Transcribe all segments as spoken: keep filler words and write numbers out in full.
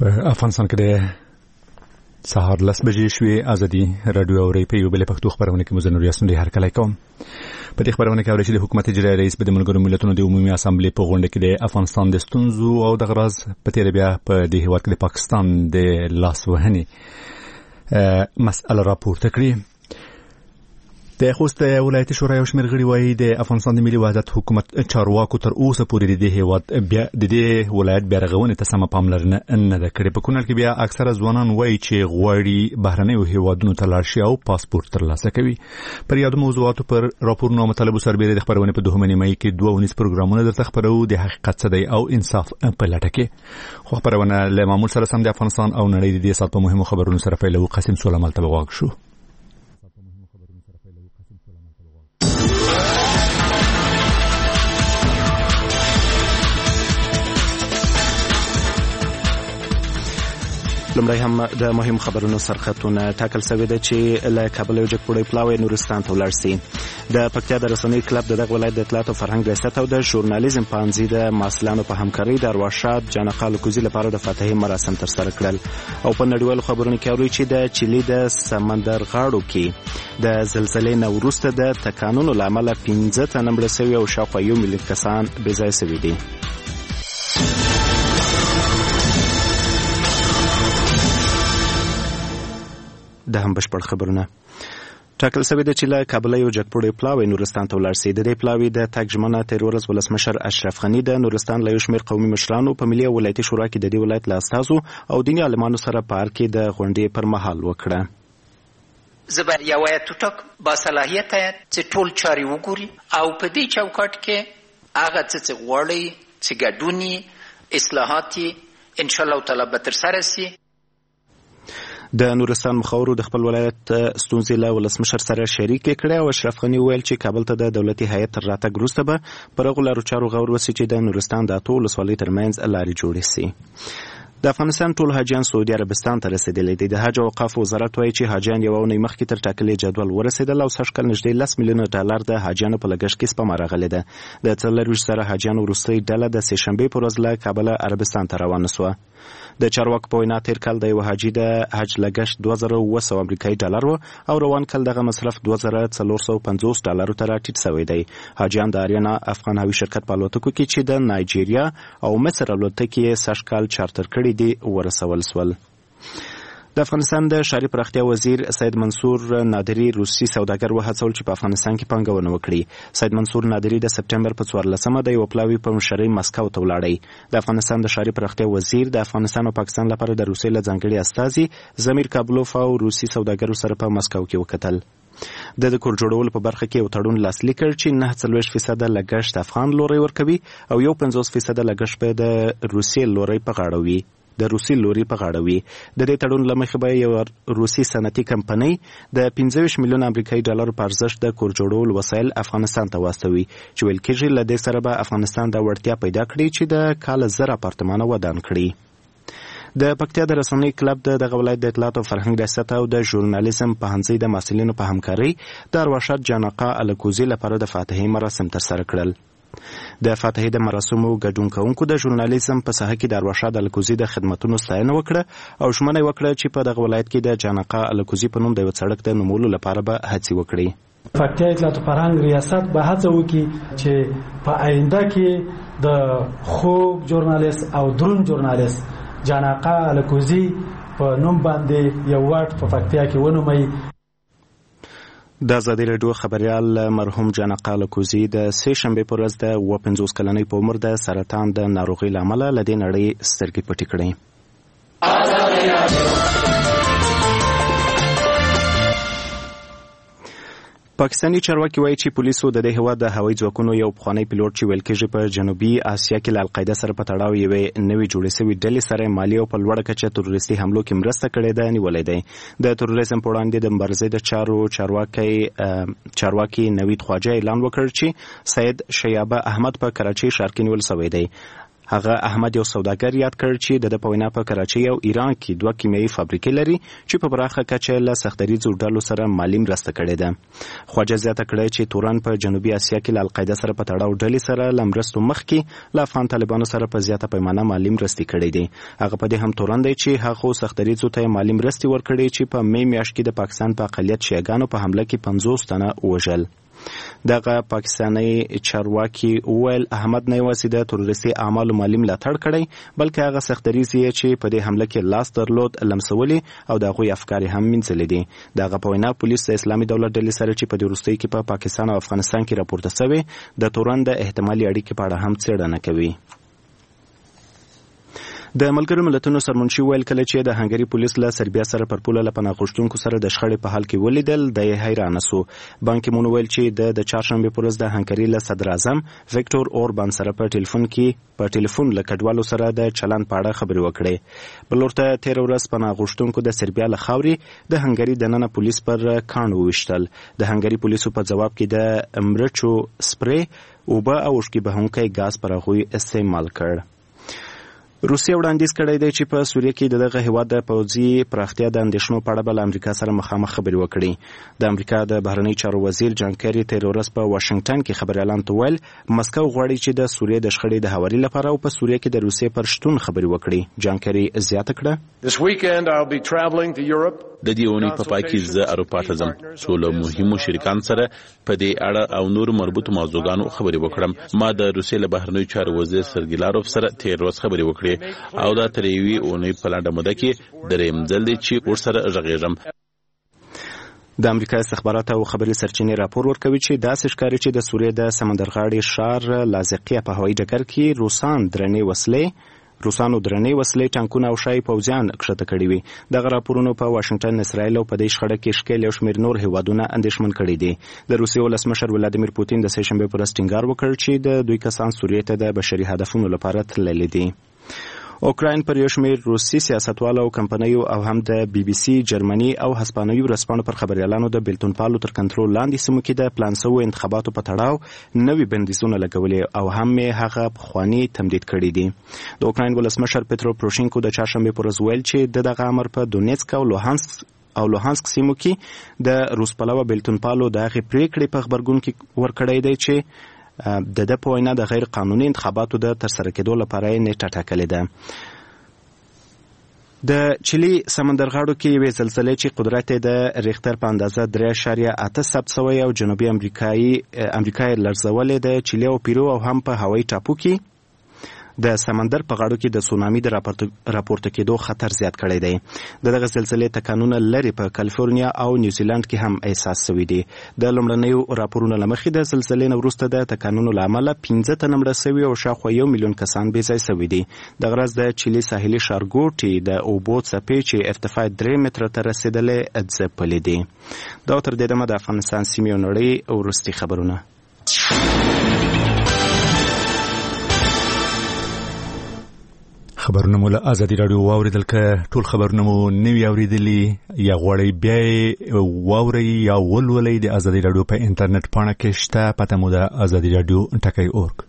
په افغانستان کې د سهار لس بجې شوې ازادي رادیو اوري په یو بل پښتو خبرونه کې مزنور یاسین دی هر کله کوم په دې خبرونه کې اوري چې د حکومت اجرایی رئیس په د ملګرو ملتونو د عمومي اسامبلې په غونډه کې د افغانستان د ستونزو او د غراز په تیر بیا په دې هیواد کې د پاکستان د لاس وهنې مسأله راپورته کړې. د خوست ولایتي شورا یو شمېر غړي وایي د افغانستان د ملي وحدت حکومت چارواکو تر اوسه پورې د دې هیواد بیا د دې ولایت بیا رغونې ته سمه پاملرنه نه ده کړې. په کونړ کې بیا اکثره ځوانان وایي چې غواړي بهرنیو هیوادونو ته لاړ شي او پاسپورت ترلاسه کوي. پر یادو موضوعاتو پر راپورونو او مطالبو سربېره د خبرونې په دوهمه نیمایي کې دوه ونیز پروګرامونه درته خبرو د حقیقت څه دی او انصاف په لټه کې. خو خبرونه له معمول سره سم د افغانستان او نړۍ د دې سال په مهمو خبرونو سره پیلو. قاسم سولمان ته وغوږ شو. لمړی هم د مهم خبرونو سرخطونه ټاکل شوی دی چې له کابل یو جګپوړی پلاوی نورستان ته ولاړ شي. د پکتیا د رسنیو کلب د دغه ولایت د اطلاعات او فرهنګ ریاست او د ژورنالیزم پوهنځي د محصلانو په همکارۍ د ارواښاد جانقا الکوزي لپاره د فاتحې مراسم ترسره کړل. او په نړیوالو خبرونو کې اوري چې د چیلي د سمندر غاړو کې د زلزلې نه وروسته د تکانونو له امله پنځه تنه مړه شوي او شاوخوا یو میلیون کسان بې ځایه شوي دي. د هم بشپړ خبرونه ټاکل شوی دی چې له کابل یو جګپوړی پلاوی نورستان ته ولاړ شي. د دې پلاوی د تګ ژمنه تیر ورځ ولسمشر اشرف غني د نورستان له یو شمېر قومي مشرانو په ملي او ولایتي شورا کې د دې ولایت له استازو او دیني عالمانو سره په ار کې د غونډې پر مهال وکړه. زه به یو هیات وټاک با صلاحیت هیات چې ټول چارې وګوري او په دې چوکاټ کې هغه څه چې غواړي چې ګډون اصلاحات ان شاء الله تعالی به ترسره شي. د نورستان مخاورو د خپل ولایت ستونزې له ولسمشر سره شریکې کړې او اشرف غني ویل چې کابل ته د دولتي هیات تر راتګ وروسته به پر هغو لارو چارو غور وشي چې د نورستان د اتو ولسوالیو ترمنځ لارې جوړې شي. د افغانستان ټول حاجیان سعودي عربستان ته رسېدلي دي. د حج او اوقافو وزارت وایي چې حاجیان یوه اونۍ مخکې تر ټاکلي جدول ورسېدل او سږ کال نږدې لس میلیونه ډالر د حاجیانو په لګښت کې سپما راغلې ده. د څلرویشت زره حاجیانو وروستۍ ډله د سهشنبې په ورځ له کابله عربستان ته روانه سوه. د چارواکو په وینا تیر کال د یو حاجي د حج لګښت دوه زره اوه سوه امریکایي ډالر و او روان کال دغه مصرف دوه زره څلور سوه پنځوس ډالرو ته راټیټ شوی دی. حاجیان د آریانا افغان هوایي شرکت په الوتکو کې چې د نایجیریا او مصر الوتکې یې سږ کال چارتر کړي دي ورسول سول. د افغانستان د ښاري پراختیا وزیر سید منصور نادري روسي سوداګر وهڅول چې په افغانستان کې پانګونه وکړي. سید منصور نادري د سپټمبر په څوارلسمه د یو پلاوي په مشرۍ مسکو ته ولاړی. د افغانستان د ښاري پراختیا وزیر د افغانستان او پاکستان لپاره د روسیې له ځانګړي استازي زمیر کابلوف او روسي سوداګرو سره په مسکو کې وکتل. د د کور جوړولو په برخه کې یو تړون لاسلیک کړ چې نه څلوېښت فیصده لګښت افغان لوري ورکوي او یو پنځوس فیصده لګښت به د روسیې لوري په غاړه وي. د روسي لوري په غاړه وي. د دې تړون له مخې به یو روسي صنعتي کمپنۍ د پنځه ویشت میلیونه امریکایي ډالرو په ارزښت د کور جوړولو وسایل افغانستان ته واستوي چې ویل کېږي له دې سره به افغانستان د وړتیا پیدا کړي چې د کاله زر اپارتمانه ودان کړي. د پکتیا د رسنیو کلب د دغه ولایت د اطلاعات او فرهنګ ریاست او د ژورنالیزم پوهنځي د محصلینو په همکارۍ د ارواښاد جانقا الکوزي لپاره د فاتحې مراسم ترسره کړل. د فاتحې د مراسمو ګډون کوونکو د ژورنالیزم په ساحه کې د ارواښاد الکوزي د خدمتونو ستاینه وکړه او ژمنه یې وکړه چې په دغه ولایت کې د جانقا الکوزي په نوم د یو سړک د نومولو لپاره به هڅې وکړي. پکتیا اطلاعات او فرهنګ ریاست به هڅه وکړي چې په آینده کې د خوږ ژورنالیست او درون ژورنالیست جانقا الکوزي په نوم باندې یو واټ په پکتیا کې ونوموي. د ازادي راډیو خبریال مرحوم جانقا الکوزي د سه شنبې په ورځ د اووه پنځوس کلنۍ په عمر د سرطان د ناروغۍ له امله له دې نړۍ سترګې پټې کړې. پاکستاني چارواکي وایي چې پولیسو د دې هیواد د هوایي ځواکونو یو پخوانی پیلوټ چې ویل کېږي په جنوبي اسیا کې له القاعده سره په تړاو یوې نوې جوړې شوې ډلې سره مالي او په لوړه کچه تروریستي حملو کې مرسته کړې ده نیولی دی. د تروریزم په وړاندې د مبارزې د چارو چارواکي چارواکي نوید خواجه اعلان وکړ چې سید شیابه احمد په کراچۍ ښار کې نیول شوی دی. هغه احمد یو سوداګر یاد کړ چې د په وینا په کراچۍ او ایران کې دوه کیمیاوي فابریکې لري چې په پراخه کچه له سختدریځو ډلو سره مالي مرسته کړې ده. خواجه زیاته کړې چې تورن په جنوبي اسیا کې له القاعده سره په تړاو ډلې سره له مرستو مخکې له افغان طالبانو سره په زیاته پیمانه مالي مرستې کړې دي. هغه په دې هم تورن دی چې هغه سختدریځو ته مالي مرستې ورکړې چې په می میاشت کې د پاکستان په اقلیت شیعاګانو په حمله کې پنځوس تنه وژل. دغه پاکستاني چارواکي ویل احمد نه یوازې د تروریستي اعمالو مالي ملاتړ کړی بلکې هغه سختدریځي چې په دې حمله کې لاس درلود لمسولي او د هغوی افکار هم منځلي دي. دغه په وینا پولیس د اسلامي دولت ډلې سره چې په دې وروستیو کې په پاکستان او افغانستان کې راپورته شوی د تورن د احتمالي اړیکې په اړه هم څېړنه کوي. د ملګرو ملتونو سرمنشي ویل کله چې د هنګري پولیس له سربیا سره پر پوله له پناه غوښتونکو سره د شخړې په حال کې ولیدل د یې حیرانه سو. بان کی مون ویل چې د د چهارشنبه پر ورځ د هنګري له صدر اعظم وکټور اوربان سره په ټلیفون کې په ټلیفون له کډوالو سره د چلند په اړه خبرې وکړې. بل ورته تیر ورځ پناه غوښتونکو د سربیا له خاورې د هنګري د ننه پولیس پر کاڼ وویشتل. د هنګري پولیسو په جواب کې د مرچو سپری اوبه او اوښکې بهونکی ګاز پر هغوی استعمال کړ. روسیه وړاندیز کړی دی چې په سوریه کې دغه هیواد د پوځي پراختیا د اندېښنو په اړه به له امریکا سره مخامخ خبرې وکړي. د امریکا د بهرنی چارو وزیر جان کری تیر ورځ په واشنگټن کې خبريالانو ته ویل مسکو غواړي چې د سوریه د شخړې د هواري لپاره او په سوریه کې د روسیې پر شتون خبرې وکړي. جان کری زیاته کړه د دې اونۍ په پای کې زه اروپا ته ځم څو له مهمو شریکانو سره په دې اړه او نور مربوطو موضوعاتو خبرې وکړم. ما د روسیې له بهرنی چارو وزیر سرګی لاروف سره تیر ورځ خبرې وکړې او دا تر یوې اونۍ په لنډه موده کې درېیم ځل دی چې ورسره غږیږم. د امریکا استخبارات او خبري سرچینې راپور ورکوي چې داسې ښکاري چې د سوریې د سمندرغاړي ښار لاذقیه په هوایي ډګر کې روسان درنې وسلې روسانو درنې وسلې ټانکونه او شای پوځیان کښته کړي وي. دغه راپورونو په واشنگټن اسرائیل او په دې شخړه کې ښکېل یو شمېر نور هیوادونه اندېښمن کړي دي. د روسیې ولسمشر ولادیمیر پوتین د سه شنبې پر ورځ ټینګار وکړ چې د دوی کسان سوریې ته د بشري هدفونو لپاره تللي دي. اوکراین پر یو شمېر روسي سیاستوالو او کمپنیو او هم د بي بي سي جرمني او هسپانوي ورځپاڼو پر خبريالانو د بیلتون پالو تر کنټرول لاندې سیمو کې د پلان شوو انتخاباتو په تړاو نوي بندیزونه لګولې او هم یې هغه پخواني تمدید کړي دي. د اوکراین ولسمشر پترو پروشینکو د چهارشنبې پر ورځ ویل چې د دغه امر په دونیتسک او لوهانسک او لوهانسک سیمو کې د روس پلوه بیلتون پالو د هغې پریکړې په خبرګون کې ورکړی دی چې د د په وینا د غیر قانوني انتخاباتو د ترسره کېدو لپاره یې نیټه ټاکلې ده. د چيلي سمندرغاړو کې یوې زلزلې چې قدرت یې د ریختر په اندازه درې اعشاریه اته ثبت شوی او جنوبي امریکایي امریکا یې لړزولې د چيلي او پیرو او هم په هوایي ټاپو کې د سمندر په غاړو کې د سونامي د راپورته کېدو خطر زیات کړی دی. دغه زلزلې تکانونه لري په کالیفورنیا او نیوزیلند کې هم احساس شوي دي. د لومړنیو راپورونو له مخې د زلزلې نه وروسته د تکانونو له امله پنځه تنه مړه شوي او شاوخوا یو میلیون کسان بې ځای شوي دي. دغه ورځ د چیلي ساحلي ښارګوټي د اوبو څپې چې ارتفاع درې متره ته رسېدلې ځپلې دي. دا تر دې دمه د افغانستان سیمې او نړۍ وروستي خبرونه. خبرونه مو له ازادي رادیو واوریدل که ټول خبرونه مو نوي اوریدلي یا غواړئ بیا واورئ یا ولولئ د ازادي رادیو په انټرنیټ پاڼه کې شته پته مو د ازادي رادیو ټکی اورګ.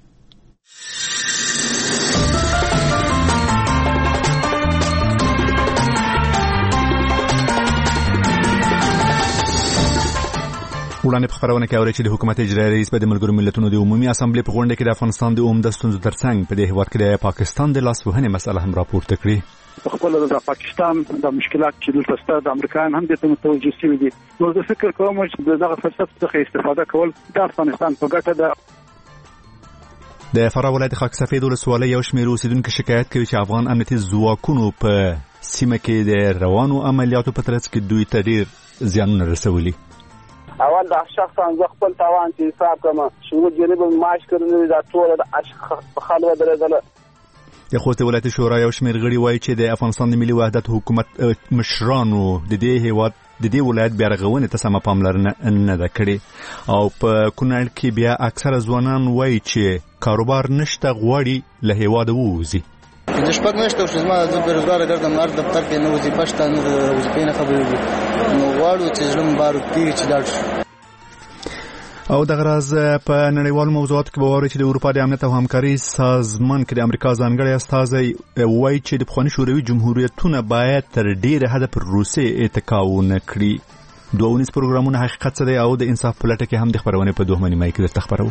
وړاندې په خبرونه کې اوري چې د حکومت اجرایي رئیس په د ملګرو ملتونو د عمومي اسامبلې په غونډه کې د افغانستان د عمده ستونزو ترڅنګ په دې هیواد کې د پاکستان د لاسوهنې مسله هم راپورته کړې. خپل د پاکستان د مشکلات چې دلته ستر د امریکایان هم دته متوجه شوي دي. نو زه فکر کوم چې دغه فرصت څخه استفاده کول د افغانستان په ګټه ده. د فراه ولایت خاک سفید ولسوالۍ یو شمېر اوسیدونکو شکایت کوي چې افغان امنیتي ځواکونو په سیمه کې د روانو عملیاتو په ترڅ کې دوی ته ډېر زیانونه رسولي. اول د شخصا ز خپل توان چې حساب کوم شروع جریب ماش کړنی دا ټول د اشخاص خلوه درېدل. د خوست ولایت شورا یو شمېر غړي وایي چې د افغانستان د ملي وحدت حکومت مشرانو د دې هیواد د دې ولایت بیا رغونې ته سمه پاملرنه نه ده کړې او په کونړ کې بیا اکثره ځوانان وایي چې کاروبار نشته غواړي له هیواده ووځي. د شپږ میاشتو چې زما زه بېروزګاره ګرځم هر دفتر کې نه وظیفه شته نه د وظیفې نه خبرېږي نو غواړو چې زړه مو بار وکړي چې لاړ شو. او دغه راز په نړیوالو موضوعاتو کې به واورئ چې د اروپا د امنیت او همکاري سازمان کې د امریکا ځانګړی استازی وایي چې د پخواني شوروي جمهوریتونه باید تر ډیره حده پر روسیې اتکا ونه کړي. دوه اونیز پروګرامونه حقیقت څه دی او د انصاف په لټه کې هم د خپرونې په دوهمه نیمایي کې درته خپروو.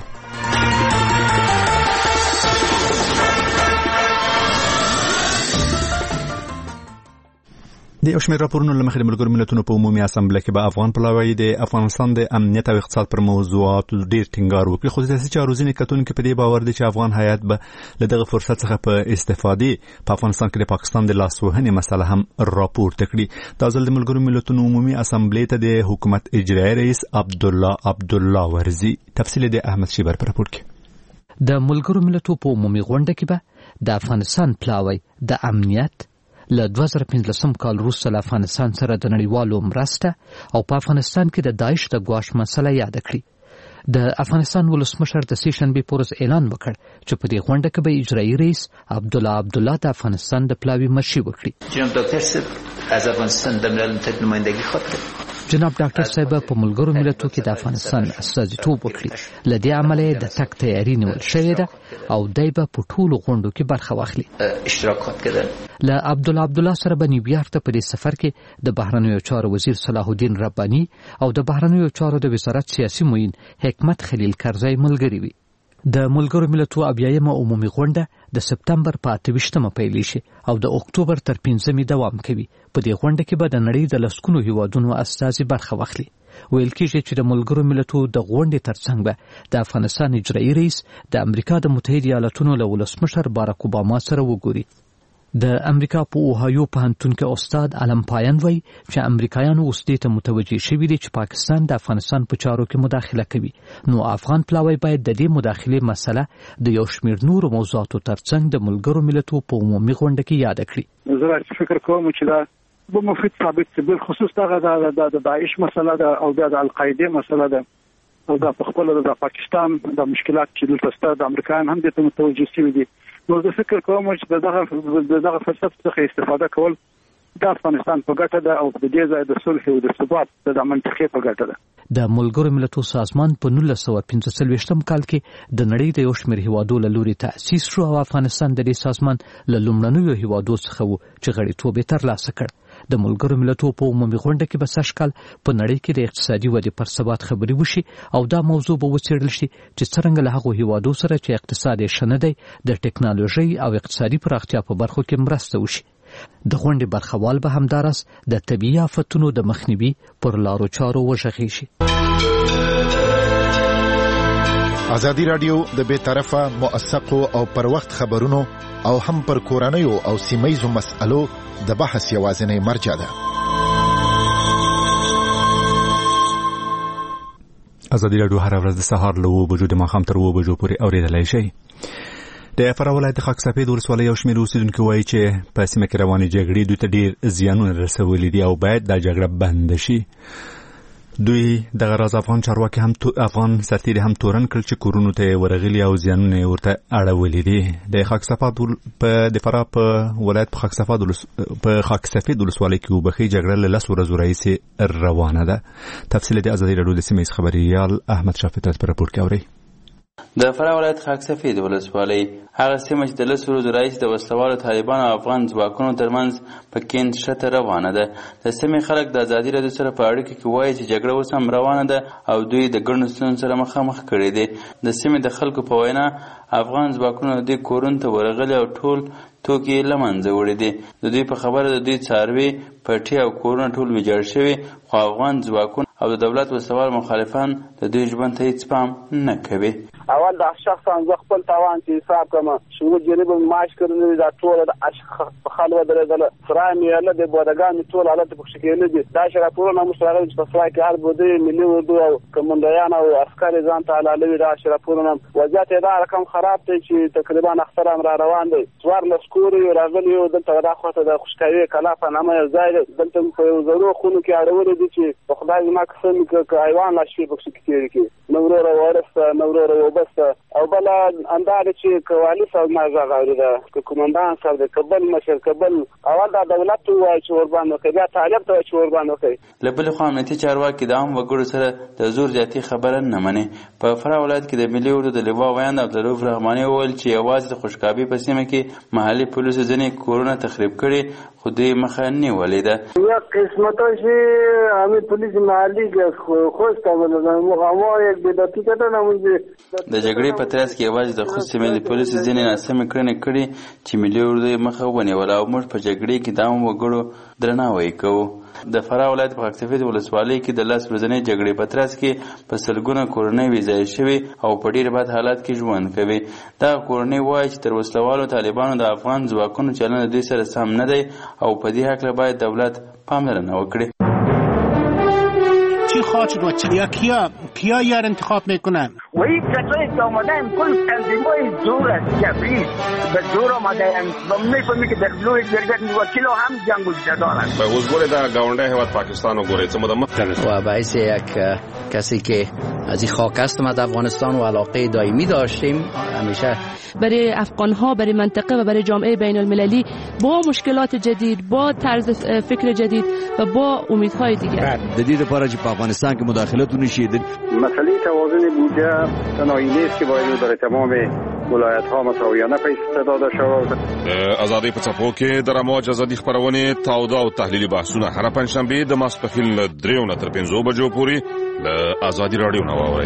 د یو شمېر راپورونو له مخې د ملګرو ملتونو په عمومي اسامبله کې به افغان پلاوی د افغانستان د امنیت او اقتصاد پر موضوعاتو ډیر ټینګار وکړي، خو د سیاسي چارو ځینې کتونکي په دې باور دي چې افغان هیات به له دغه فرصت څخه په استفادې په افغانستان کې د پاکستان د لاسوهنې مسله هم راپورته کړي. دا ځل د ملګرو ملتونو عمومي اسامبلې ته د حکومت اجرایي رئیس عبدالله عبدالله ورزي. تفصیل د احمد شیبر پر راپور کې. د ملګرو ملتونو په عمومي غونډه کې به د افغانستان پلاوی د امنیت له دوه زره پنځلسم کال وروسته له افغانستان سره د نړیوالو مرسته او په افغانستان کې د داعش د ګواښ مسله یاد کړي. د افغانستان ولسمشر د سې شنبې په ورځ اعلان وکړ چې په دې غونډه کې به اجرایي رئیس عبدالله عبدالله د افغانستان د پلاوی مشري وکړي. جناب ډاکټر صاحب از افغانستان د ملل متحد نمایندګي خواته جناب ډاکټر صاحب په ملګرو ملتونو کې د افغانستان استازیتوب وکړي. له دې عمله د تک تیاری نیول شوې ده او دای به په ټولو غونډو کې برخه واخلي. اشتراک کړل. له عبدالله عبدالله سره به نیویارک ته په دې سفر کې د بهرنیو چارو وزیر صلاح الدین رباني او د بهرنیو چارو د وزارت سیاسي معین حکمت خلیل کرزی ملګري وي. د ملګرو ملتونو اویایمه عمومي غونډه د سپتمبر په اته ویشتمه پیل شي او د اکتوبر تر پنځمې دوام کوي. په دې غونډه کې به د نړۍ د لسګونو هیوادونو استازي برخه واخلي. ویل کېږي چې د ملګرو ملتونو د غونډې ترڅنګ به د افغانستان اجرایي رئیس د امریکا د متحده ایالاتونو له ولسمشر باراک اوباما سره وګوري. د امریکا په اوهایو پوهنتون کې استاد علم پایان وایي چې امریکایانو اوس دې ته متوجه شوي دي چې پاکستان د افغانستان په چارو کې مداخله کوي، نو افغان پلاوی باید د دې مداخلې مسله د یو شمېر نورو موضوعاتو ترڅنګ د ملګرو ملتونو په عمومي غونډه کې یاد کړي. زه فکر کوم چې دا به مفید ثابت شي، بالخصوص دغه د داعش مسله ده او د القاعده مسله ده او دا په خپل د پاکستان د مشکلات چې دلته ستا د امریکایان هم دې ته متوجه شوي دي. نو زه فکر کوم چې دغه دغه فرصت څخه استفاده کول د افغانستان په ګټه ده او د دې ځای د صلح او د ثبات د منطقې په ګټه ده. د ملګرو ملتونو سازمان په نولس سوه پنځه څلوېښتم کال کې د نړۍ د یو شمېر هیوادو له لوري تأسیس شو او افغانستان د دې سازمان له لومړنیو هیوادو څخه و چې غړیتوب یې ترلاسه کړ. د ملګرو ملتونو په عمومي غونډه کې به سږ کال په نړۍ کې د اقتصادي ودې پر ثبات خبرې وشي او دا موضوع به وڅېړل شي چې څرنګه له هغو هیوادو سره چې اقتصاد یې ښه نه دی د ټکنالوژۍ او اقتصادي پراختیا په برخو کې مرسته وشي. د غونډې برخوال به همداراز د طبیعي آفتونو د مخنیوي پر لارو چارو وغږېږي شي. ازادي راډیو د بې طرفه موثقو او پر وخت خبرونو او هم پر کورنیو او سیمه‌یزو مسألو د بحث یوازینی مرجع ده. ازادي راډیو هر ورځ د سهار له اوه بجو د ماښام تر اوه بجو پورې اورېدلی شئ. د فراه ولایت خاک سفید ولسوالۍ یو شمېر اوسېدونکي وایي چې په سیمه کې روانې جګړې دوی ته ډېر زیانونه رسولي دي او باید دا جګړه بنده شي. دوی دغه راز افغان چارواکي هم افغان سرتیري هم تورن کړل چې کورونو ته ورغلي او زیانونه یې ورته اړولي دي. د خاک سفید په د فراه په ولایت په خاک سفید په خاک سفید ولسوالۍ کې وبخي جګړه له لس ورځو راهیسې روانه ده. تفصیل د ازادي راډیو د سیمه خبريال احمد شافعي په راپور کې اوري. د فراه ولایت خاک سفید ولسوالۍ هغه سیمه چې د لس ورځو راهیسې د وسلوالو طالبانو او افغان ځواکونو ترمنځ په کې نښته روانه ده. د سیمې خلک د ازادي راډیو سره په اړیکه کې وایي چې جګړه اوس هم روانه ده او دوی د ګڼو ستونزو سره مخامخ کړي دي. د سیمې د خلکو په وینا افغان ځواکونو د دوی کورونو ته ورغلي او ټول توکي له منځه وړي دي. د دوی په خبره د دوی څاروي پټي او کورونه ټول ویجاړ شوي، خو افغان ځواکونه او د دولت وسوال مخالفان د دوی ژوند ته هیڅ پام نه کوي. اول دا شخصا زه خپل تاوان چې حساب کوم شروع جریب ماش کړنی دا ټول د اشخاص په خلوه درېدل فرای میاله د بودګان ټول حالت په شکل دي. دا شراپورونه مشرغه چې په فرای کې هر بده ملي وردو او کمانډایان او عسکر ځان ته علالوي. دا شراپورونه وضعیت دا رقم خراب دی چې تقریبا اختر هم را روان دی. څوار لسکوري راغلي او دلته دا خوته د خوشکاوي کلا په نامه ځای دلته په یو زرو خونو کې اړول دي چې په خدای ما قسم کې حیوان لا شي په شکل کې نورو ورس نورو بس او بل اندار چې کوالي صاحب ما غاوري دا کومندان صاحب د کابل مشر کابل اول دا دولت وای چې وربانو کې بیا طالب ته چې وربانو کې لبل خو امنیتي چارواکي د عام وګړو سره د زور زیاتی خبره نه مني. په فرا ولایت کې د ملي اردو د لوا ویاند عبدالرؤف رحماني وویل چې یوازې د خوشکابي په سیمه کې محلي پولیسو ځینې کورونه تخریب کړي خو دوی مخه نیولې ده. یا قسمت شي همي پولیس محلي خوش کول مو یک بدعتي کټه نه مونږ د جګړې په ترڅ کې یوازې د خوست سیمې د پولیسو ځینې ناسمې کړنې کړي چې ملي اردو مخه ونیوله او موږ په جګړې کې د عام وګړو درناوی کوو. د فراه ولایت په خاکسفید ولسوالۍ کې د لس ورځنۍ جګړې په ترڅ کې په سلګونه کورنۍ ویځای شوي او په ډېر بد حالت کې ژوند کوي. دغه کورنۍ وایي چې تر وسلوالو طالبانو د افغان ځواکونو چلند دوی سره سم نه دی او په دې هکله باید دولت پاملرنه وکړي. چی خواهد شد و چی کیا کیا یار انتخاب میکنن و این کسایی که آمدن کل تنظیمای زور است کفری به زور آمدن و میفهمی که در بلوی جرگت وکیل هم جنگ و جدارن به حضور در گاونده هواد پاکستان و گوره چه و باعث یک کسی که از این خاک است ما در افغانستان و علاقه دائمی داشتیم همیشه برای افغان ها برای منطقه و برای جامعه بین المللی با مشکلات جدید با طرز فکر جدید و با امیدهای دیگر جدید پارچ افغانستان که مداخلت نشید. مسئله توازن بودجه تنهایی نیست که باید در تمام ولایت ها مساویانه پیش داده شود. آزادی په څپو کې د رموج ازادي خبرونه تاوده او تحلیلي بحثونه هر پنځشنبه د ماسپښین له دریو نه تر پنځو بجو پورې له آزادي رادیو نه واورئ.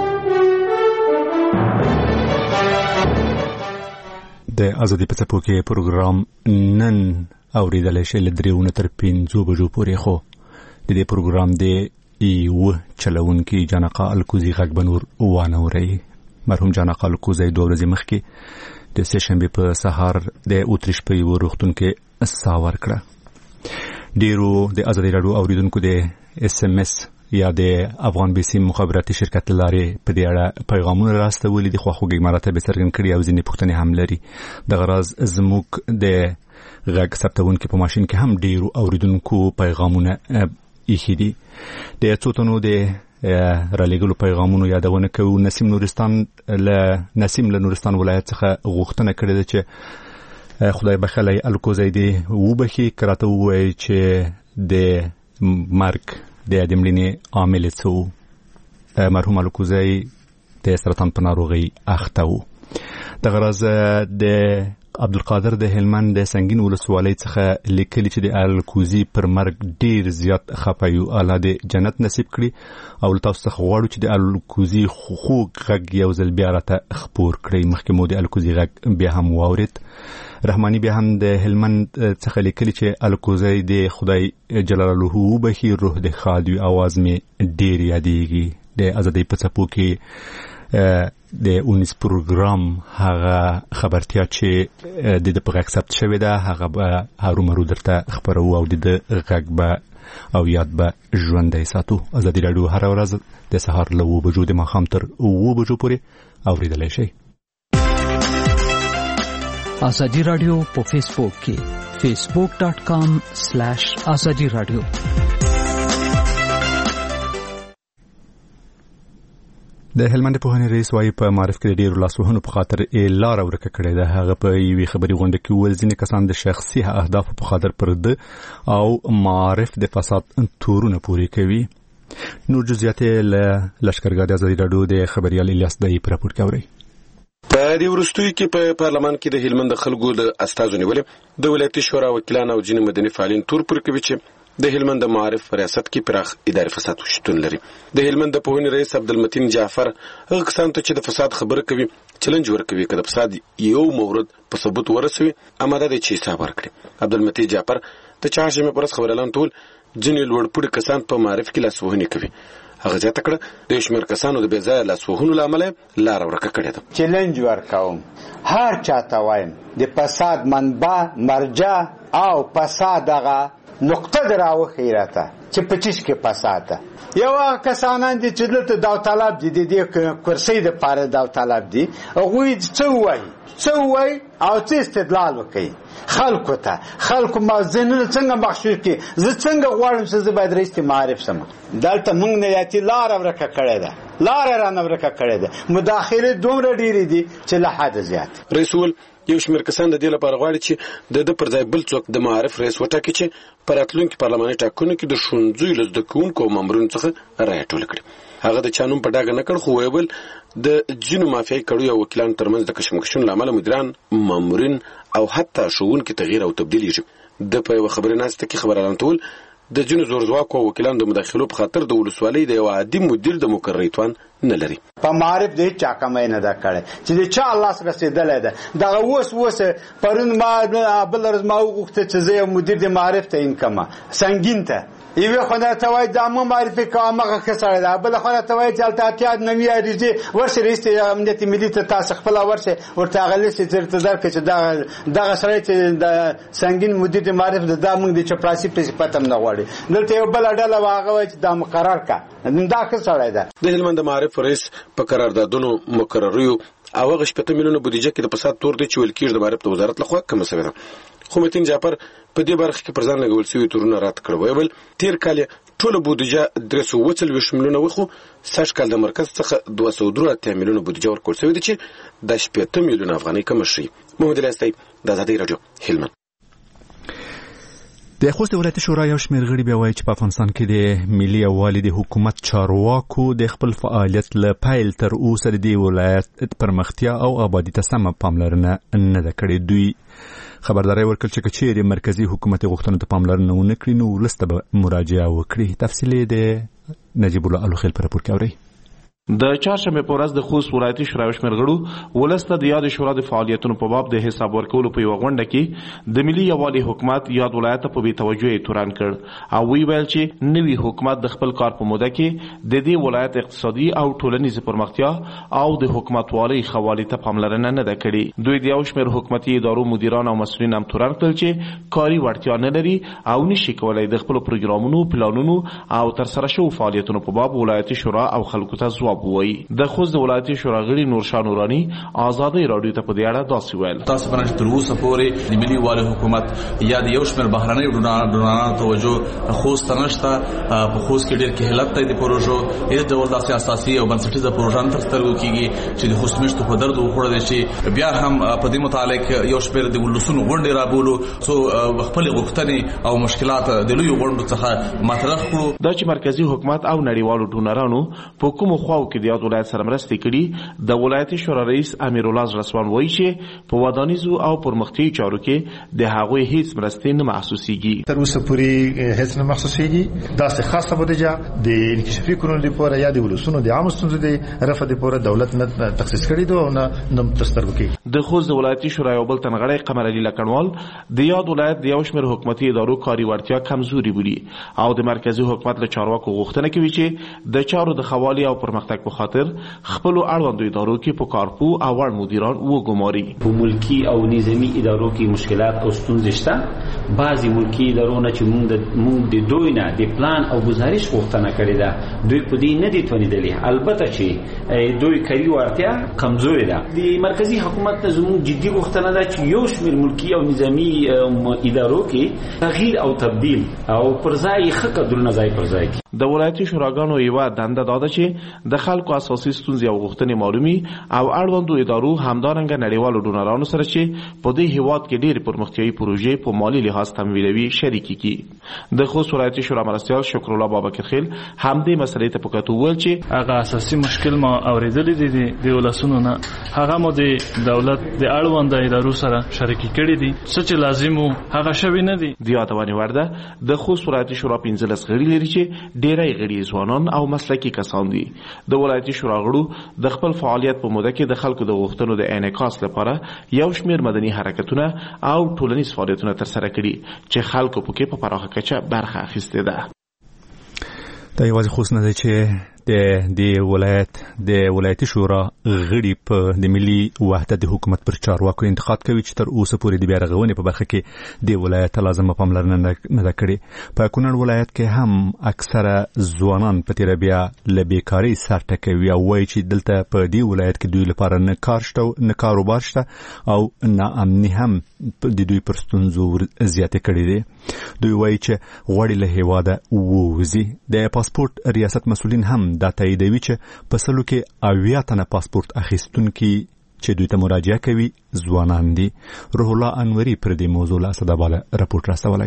د آزادي په څپو کې پروګرام نن اوریدل شي له دریو نه تر پنځو بجو پورې. خو د دې پروګرام د یو چلونکي جانقا الکوزي غږ بنور وانه وري. مرحوم جانقا الکوزي دوه ورځې مخکې د سه شنبه په سهار د اوتریش په یو روغتون کې ساور کړه. ډیرو د آزادي رادیو اوریدونکو د اس ام اس یا د افغان بیسی مخابراتي شرکت لارې په دې اړه پیغامونه راستولي دي. خو خوږی مراتب څرګند کړي او ځینې پوښتنې هم لري. د غراز زموږ د غږ ثبتونکو په ماشين کې هم ډیرو اوریدونکو پیغامونه ایښي دي. د څو تنو د رالېګلو پیغامونو یادونه کوي. نسیم نورستان له نسیم له نورستان ولایت څخه غوښتنه کړې ده چې خدای بخلای الکوزی دی وبخي کراته وایي چې د مرګ د ادملینې عامل څه مرحوم الکوزی د سرطان په ناروغي اخته و. د غرض د عبدالقادر د هلمند د سنگین ولسوالۍ څخه لیکلي چې د الکوزي پر مرګ ډیر زیات خپایو. الله دې جنت نصیب کړي او تاسو څخه غواړو چې د الکوزي خوږ غږ یو ځل بیا راته خپور کړئ. مخکې مو د الکوزي غږ بیا هم واورید. رحماني بیا هم د هلمند څخه لیکلي چې الکوزي د خدای جلاله وبخي روح د خادوي आवाज می ډیر یادېږي. د آزادۍ په څپو کې د اونیس پروګرام هغه خبرتیا چې د په غږ ثبت شوې ده هغه به هرومرو درته خبرو او د غږ به او یاد به ژوندی ساتو. آزادي رادیو هر ورځ د سهار له اوه بجو د ماښام تر اوه بجو پورې اوریدلی شئ. آزادي رادیو په فیسبوک کې فیسبوک ډاٹ کام سلیش آزادي رادیو. د هلمند په هنري رئیس وايي په معرف کې ډیرو لاسوهنو په خاطر لار ورکه کړې ده. هغه په یوې خبري غونډه کې ول ځینې کسان د شخصي اهدافو په خاطر پرد او معرف د فساد تورونه پوری کوي. نور جزئیات له لشکرګاه د آزادي رادیو د خبريال الیاس دای پر راپور کوي. په دې ورستوي کې په پارلمان کې د هلمند خلکو د استازو نیولې د ولایتي شورا وکیلان او ځینې مدني فعالین تور پر کوي چې د هلمند د معارف ریاست کې پراخ اداري فساد شتون لري. د هلمند د پوهنې رئیس عبدالمتین جعفر هغه کسان ته چې د فساد خبره کوي چیلنج ورکوي کله فساد یو مورد په ثبوت ورسوي اماده دي چې حساب ورکړي. عبدالمتین جعفر د چهارشنبه پر ورځ خبرلان ټول ځینې لوړپوړي کسان په معارف کې لاسوهنه کوي. هغه ځکه کړه د شمیر کسانو د بېځایه لاسوهنو لامل لار ورکه کړې ده. چیلنج ورکوم هر چاته وایم د فساد منبع مرجع او فساد هغه نقطه دراو خیراته چې پچیش کې فساد یو کسانان دي چې دلته داو طلب دي د دې کرسي د پاره داو طلب دي هغه څه وایي څه وایي او څه استدلال وکړي خلکو ته خلکو مازنه څنګه مخشوش کې زه څنګه غواړم چې زه باید رئیس معارف سم دلته موږ نه یاتي لار ورکه کړې ده لار را نورکه کړې ده مداخله دومره ډېری دي چې له حد زیات. رئیس ول یو شمېر کسان د دې لپاره غواړي چې د د پر ځای بل څوک د معارف رئیس وټاکي چې په راتلونکي پارلماني ټاکنو کې د ښوونځیو له زده کوونکو او مامورینو څخه رایه ټوله کړي. هغه د چا نوم په ډاګه نه کړ خو ویل د ځینو مافیایي کړیو او وکیلانو ترمنځ د کشمکشونو له امله مدیران مامورین او حتی ښوونکي تغییر او تبدیل یې د په یوه خبري ناسته کې خبر اعلان کول د ځینو زورځواکو او وکیلانو د مداخلو په خاطر د ولسوالۍ د یو عادي مدیر د مقررۍ توان نه لري. په معارف د چا کمای نه دا کړي چې د چا الله سره رسیدلې ده دا اوس اوس پرون ما بل ورځ ما وغوښته چې زه مدیر د معارف ته انکما سنگین ته یوه خدای ته وای د مو معرفي کومه خساره ده بل خدای ته وای چې التاتیاد نوی اړیږي ورسره رئیس امنیت ملي ته تاسو خپل ورسره ورته غلیس چې تر کې چې دا دغه سره چې د سنگین مدیر د معارف د موږ د چپراسي په پاتم نه غواړي دلته یو بل ډله واغه وای چې دا مقرر کا دا خساره ده. د هلمند معارف رئیس په قراردادونو مقرریو او هغه شپږ میلیونه بودیجه کې د فساد تور دی چې ویل کېږي د معارف د وزارت لخوا کم شوی ده. خو متین جعفر په دې برخه کې پر ځان لګول شوی تورونه رات کړو ویل تیر کال ټول بودیجه درې سوه اووه څلوېښت میلیونه وخو سږ کال د مرکز څخه دوه سوه درې اتیا میلیونه بودیجه ورکول شوې ده چې د شپږ میلیونه افغانۍ کم شي. محمد الاستی د آزادۍ راډیو هلمند. د خوست ولایت شورا یو شمېر غړي بیا وایي چې په افغانستان کې د ملي یووالي د حکومت چارواکو د خپل فعالیت له پیل تر اوسه د دې ولایت پرمختیا او آبادي ته سمه پاملرنه نه ده کړې. دوی خبرداری ورکړل چې کچېرې مرکزی حکومت غوښتنو ته پاملرنه ونه کړي نو ولس ته به مراجعه وکړي. تفصیل د نجیب الله الوخیل په راپور کې اورئ. د چهارشنبه په ورځ د خوست ولایتي شورا شمېر غړو ولسته د یاد شورا د فعالیتونو په باب د حساب ورکولو په یو غونډه کې د ملي یووالي حکومت یاد ولایت په بې توجهي تورن کړ او وی ویل چې نوی حکومت د خپل کار په موده کې د دې ولایت اقتصادي او ټولنیز پرمختیا او د حکومتوالي خوالي ته پاملرنه نه ده کړې. دوی د یو شمېر حکومتي ادارو مدیران او مسؤلین هم تورن کړل چې کاري وړتیا نه لري او نشي کولای د خپل پروګرامونو پلانونو او ترسره شوو فعالیتونو په باب ولایتي شورا او خلکو ته ځواب وایي. د خوست ولایتي شورا غړي نورشاه نورانی آزادۍ راډیو ته په دې اړه داسې ویل. تاسو باندې تر اوسه پورې د ملي یووالي حکومت یا د یو شمېر بهرنۍ ډونرانو توجه خوست ته نشته. په خوست کې ډېر کهلت دی د پروژو هیڅ ډول داسې اساسي او بنسټیزه پروژه نه تر سترګو کېږي چې د خوست میشتو په درد وخوړلی شي. بیا هم په دې متعلق یو شمېر د ولسونو غونډې رابولو څو خپلې غوښتنې او مشکلات د لویو غونډو څخه مطرح کړو. دا چې مرکزي حکومت او نړیوالو ډونرانو په کومو خواو کې د ولایت سره مرستې کړي د ولایتي شورا رئیس امیر الله رسوان وایي چې په ودانیزو او پرمختیایي چارو کې د هغوی هیڅ مرستې نه محسوسیږي. تر اوسه پورې هیڅ نه محسوسیږي. دا څه خاصه بودیجه د انکشافي کورونو لپاره یا د ولسونو د عامه ستونزو د رفع لپاره دولت نه تخصیص کړی دی او نه نه تسترګو کوي. د خوست ولایتي شورا یو بل تنغړی قمر علي لکنوال د یاد ولایت د یو شمېر حکومتي ادارو کاري وړتیا کمزوري بولي او د مرکزی حکومت له چارواکو غوښتنه کوي چې د چارو د خوالي او پرمختګ په خاطر خپل اړوندو ادارو کې په کارپو او وړ مدیران وګماري. په ملکی او نظامی ادارو کې مشکلات او ستونزې شته. بعضی ملکی ادارو نه چې موږ د موږ د دوی نه د پلان او گزارش غوښتنه کړې ده دوی په دې نه دي توانیدلي. البته چې دوی کاري وړتیا کمزوري ده. د مرکزی حکومت ته زموږ جدي غوښتنه ده چې یو شمېر ملکی او نظامی ادارو کې تغییر او تبدیل او پر ځای ښه کډرونه ځای پر ځای. د ولایتي شوراګانو یوه دنده دا ده چې د خلکو اساسي ستونزې او غوښتنې معلومي او اړوندو ادارو همدارنګه نړیوالو ډونرانو سره چې په دې هیواد کې ډېرې پرمختیایي پروژې په مالي لحاظ تمویلوي شریکې کړي. د خوست ولایتي شورا مرستیال شکرالله بابکرخیل همدې مسلې ته په کتو وویل چې هغه اساسي مشکل ما اورېدلی دی د ولسونو نه هغه مو د دولت د اړونده ادارو سره شریکې کړي دي څه چې لازم وو هغه شوي نه دي. د یادونې وړ ده د خوست ولایتي شورا پنځلس غړي لري چې ډېری غړي ځوانان او مسلکي کسان دي. د ولایتي شورا غړو د خپل فعالیت په موده کې د خلکو د غوښتنو د انعکاس لپاره یو شمېر مدني حرکتونه او ټولنیز فعالیتونه ترسره کړي چې خلکو پکې په پراخه کچه برخه اخیستې ده. دا یوازې خوست نه دی چې د د ولایت د ولایتي شورا غړي په د ملي وحدت د حکومت پر چارواکو انتقاد کوي چې تر اوسه پورې د بیا رغونې په برخه کې د ولایت لازمه پاملرنه نه ده کړې. په کونړ ولایت کې هم اکثره ځوانان په تیره بیا له بیکارۍ سر ټکوي او وایي چې دلته په دې ولایت کې دوی لپاره نه کار شته نه کاروبار شته او نه امني هم د دوی پر ستونزو زیاتې کړې دي. دوی وایي چې غواړي له هېواده ووځي. د پاسپورت ریاست مسؤلین هم دا تاییدوي چې په سلو کې اویا تنه پاسپورت اخیستونکي چې دوی ته مراجعه کوي ځوانان دي. روح الله انوري پر دې موضوع له اسداباله راپورټ راستولی.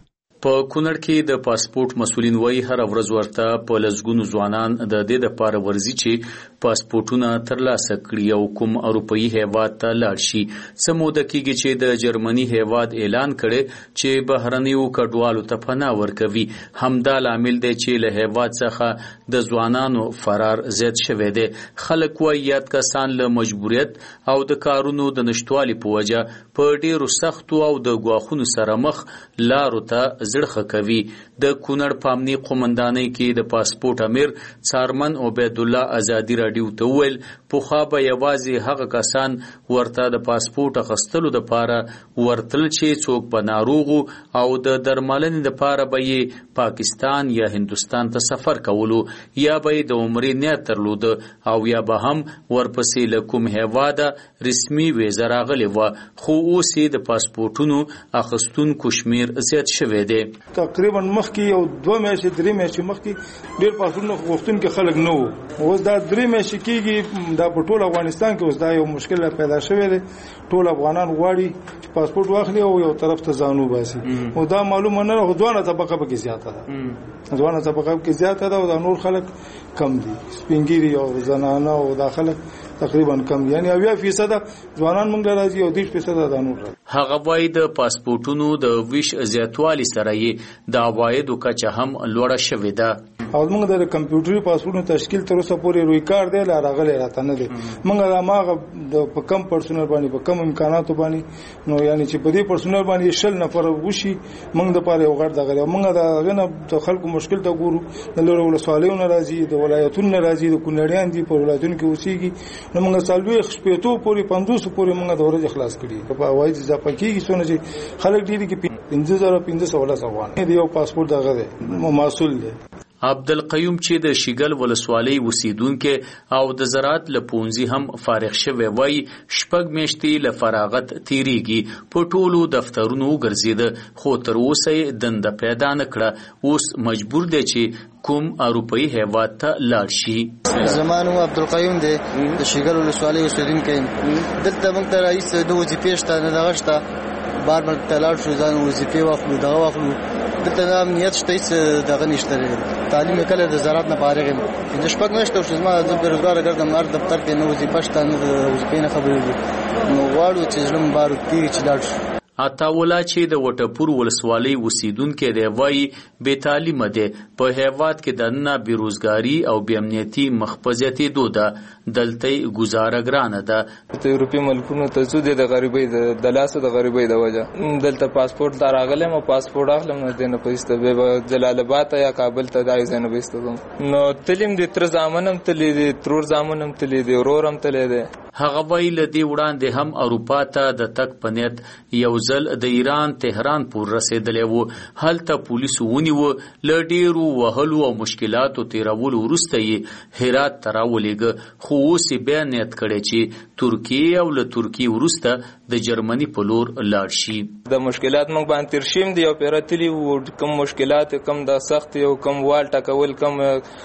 په کونړ کې د پاسپورت مسولین وایي هر ورځ ورته په لسګونو ځوانان د دې لپاره ورځي چې پاسپورتونه ترلاسه کړي او کوم اروپایي هیواد ته لاړ شي. څه موده کېږي چې د جرمني هیواد اعلان کړي چې بهرنیو کډوالو ته پناه ورکوي. همدا لامل دی چې له هیواد څخه د ځوانانو فرار زیات شوی دی. خلک وایي یاد کسان له مجبوریت او د کارونو د نشټوالي په وجه په ډېرو سختو او د ګواښونو سره مخ لارو ته زړه کوي. د کونړ په امني قومندانۍ کې د پاسپورت امیر څارمن عبید الله ازادي راډیو ته وویل پخوا به یوازې هغه کسان ورته د پاسپورت اخیستلو دپاره ورتل چې څوک به ناروغ او د درملنې دپاره به یې پاکستان یا هندوستان ته سفر کولو یا به یې د عمرې نیت درلوده او یا به هم ورپسې له کوم هیواده رسمي ویزه راغلې وه. خو اوس یې د پاسپورټونو اخیستونکو شمېر زیات شوی دی. تقریبا مخکې یو دوه میاشتې درې میاشتې مخکې ډېر پاسپورټونه غوښتونکي خلک نه وو. اوس دا درې میاشتې کېږي دا په ټول افغانستان کې اوس دا یو مشکل پیدا شوی دی. ټول افغانان غواړي چې پاسپورټ واخلي او یو طرف ته ځان وباسي. او دا معلومه نه ده ځوانه طبقه پکې زیاته ده. ځوانه طبقه پکې زیاته ده او دا نور خلک کم دي. سپینګیري او زنانه او دا خلک تقریبا کم دي. یعنی اویا فیصد ځوانان موږ راځي او دېرش فیصد دا نور راځي. هغه وایي د پاسپورټونو د ویش زیاتوالي سره یې د عوایدو کچه هم لوړه شوې ده. او موږ د کمپیوټري پاسپورټونو تشکیل تر اوسه پورې روی کار دی لا راغلی راته نه دی. موږ د ماغه د په کم پرسونل باندې په کم امکاناتو باندې نو یعنی چې په دې پرسونل باندې شل نفر وشي موږ د پاره یو غړ دغه موږ د غنه د خلکو مشکل ته ګورو. د لور ولسوالیونو راځي د ولایتونو راځي د کونړیان دي په ولایتونو کې اوسېږي نو موږ سالوي خپېتو پورې پندوس پورې موږ د ورځ خلاص کړي په وایي چې ځپکیږي څونه چې خلک ډېری کې پنځه زره پنځه سوه ولس افغان دی یو پاسپورت دغه دی مسؤل دی. عبدالقیوم چې د شیګل ولسوالۍ اوسیدونکي او د زراعت له پونځي هم فارغ شوی وای شپږ میاشتې له فراغت تیریږي. په ټولو دفترونو وګرځېده خو تر اوسه یې دنده پیدا نه کړه. اوس مجبور دی چې کوم اروپایي هیواد ته لاړ شي. زمانو عبدالقیوم دی د شیګل ولسوالۍ اوسیدونکی دلته موږ ته رئیس د وظیفې شته نه دغه شته بار بار ته لاړ شو ځان وظیفې واخلو دغه واخلو دلته د امنیت شته هېڅ دغه نشته. تعلیم کله د زراعت نه فارغ یم پنځه شپږ میاشتې شو زما زه بېروزګاره ګرځم هر دفتر کې نه وظیفه شته نه د وظیفې نه خبرېږي نو غواړو چې زړه مو بار وکړي چې لاړ شو. عطاوله چې د وټپور ولسوالۍ اوسیدونکی دی وایي بې تعلیمه دی. په هیواد کې دننه بېروزګاري او بې امنیتي مخ په زیاتېدو ده. دلته ګزاره ګرانه ده. د اروپي ملکونو ته ځو د غریبۍ د لاسه د غریبۍ د وجه دلته پاسپورټ ته راغلی م پاسپورټ اخلم نو دی نه په ایسته بیا جلال آباد ته یا کابل ته دغې ځای نه به ایسته ځم نو تلي م د تره زامن هم تللی دی ترور زامن هم تللی دی ورور هم تللی دی. هغه وایي له دې وړاندې هم اروپا ته د تګ په نیت یو ځل د ایران تهران پور رسېدلی و. هلته پولیسو ونیوه. له ډېرو وهلو او مشکلاتو تېرولو وروسته یې هرات ته راولېږه. خو اوس یې بیا نیت کړی چې ترکیې او له ترکیې وروسته د جرمني په لور لاړ شي. د مشکلات موږ باندې تېر شوي م دي یو پیره تلي وو کم مشکلات کم د سخت یو کم وال ټکول کم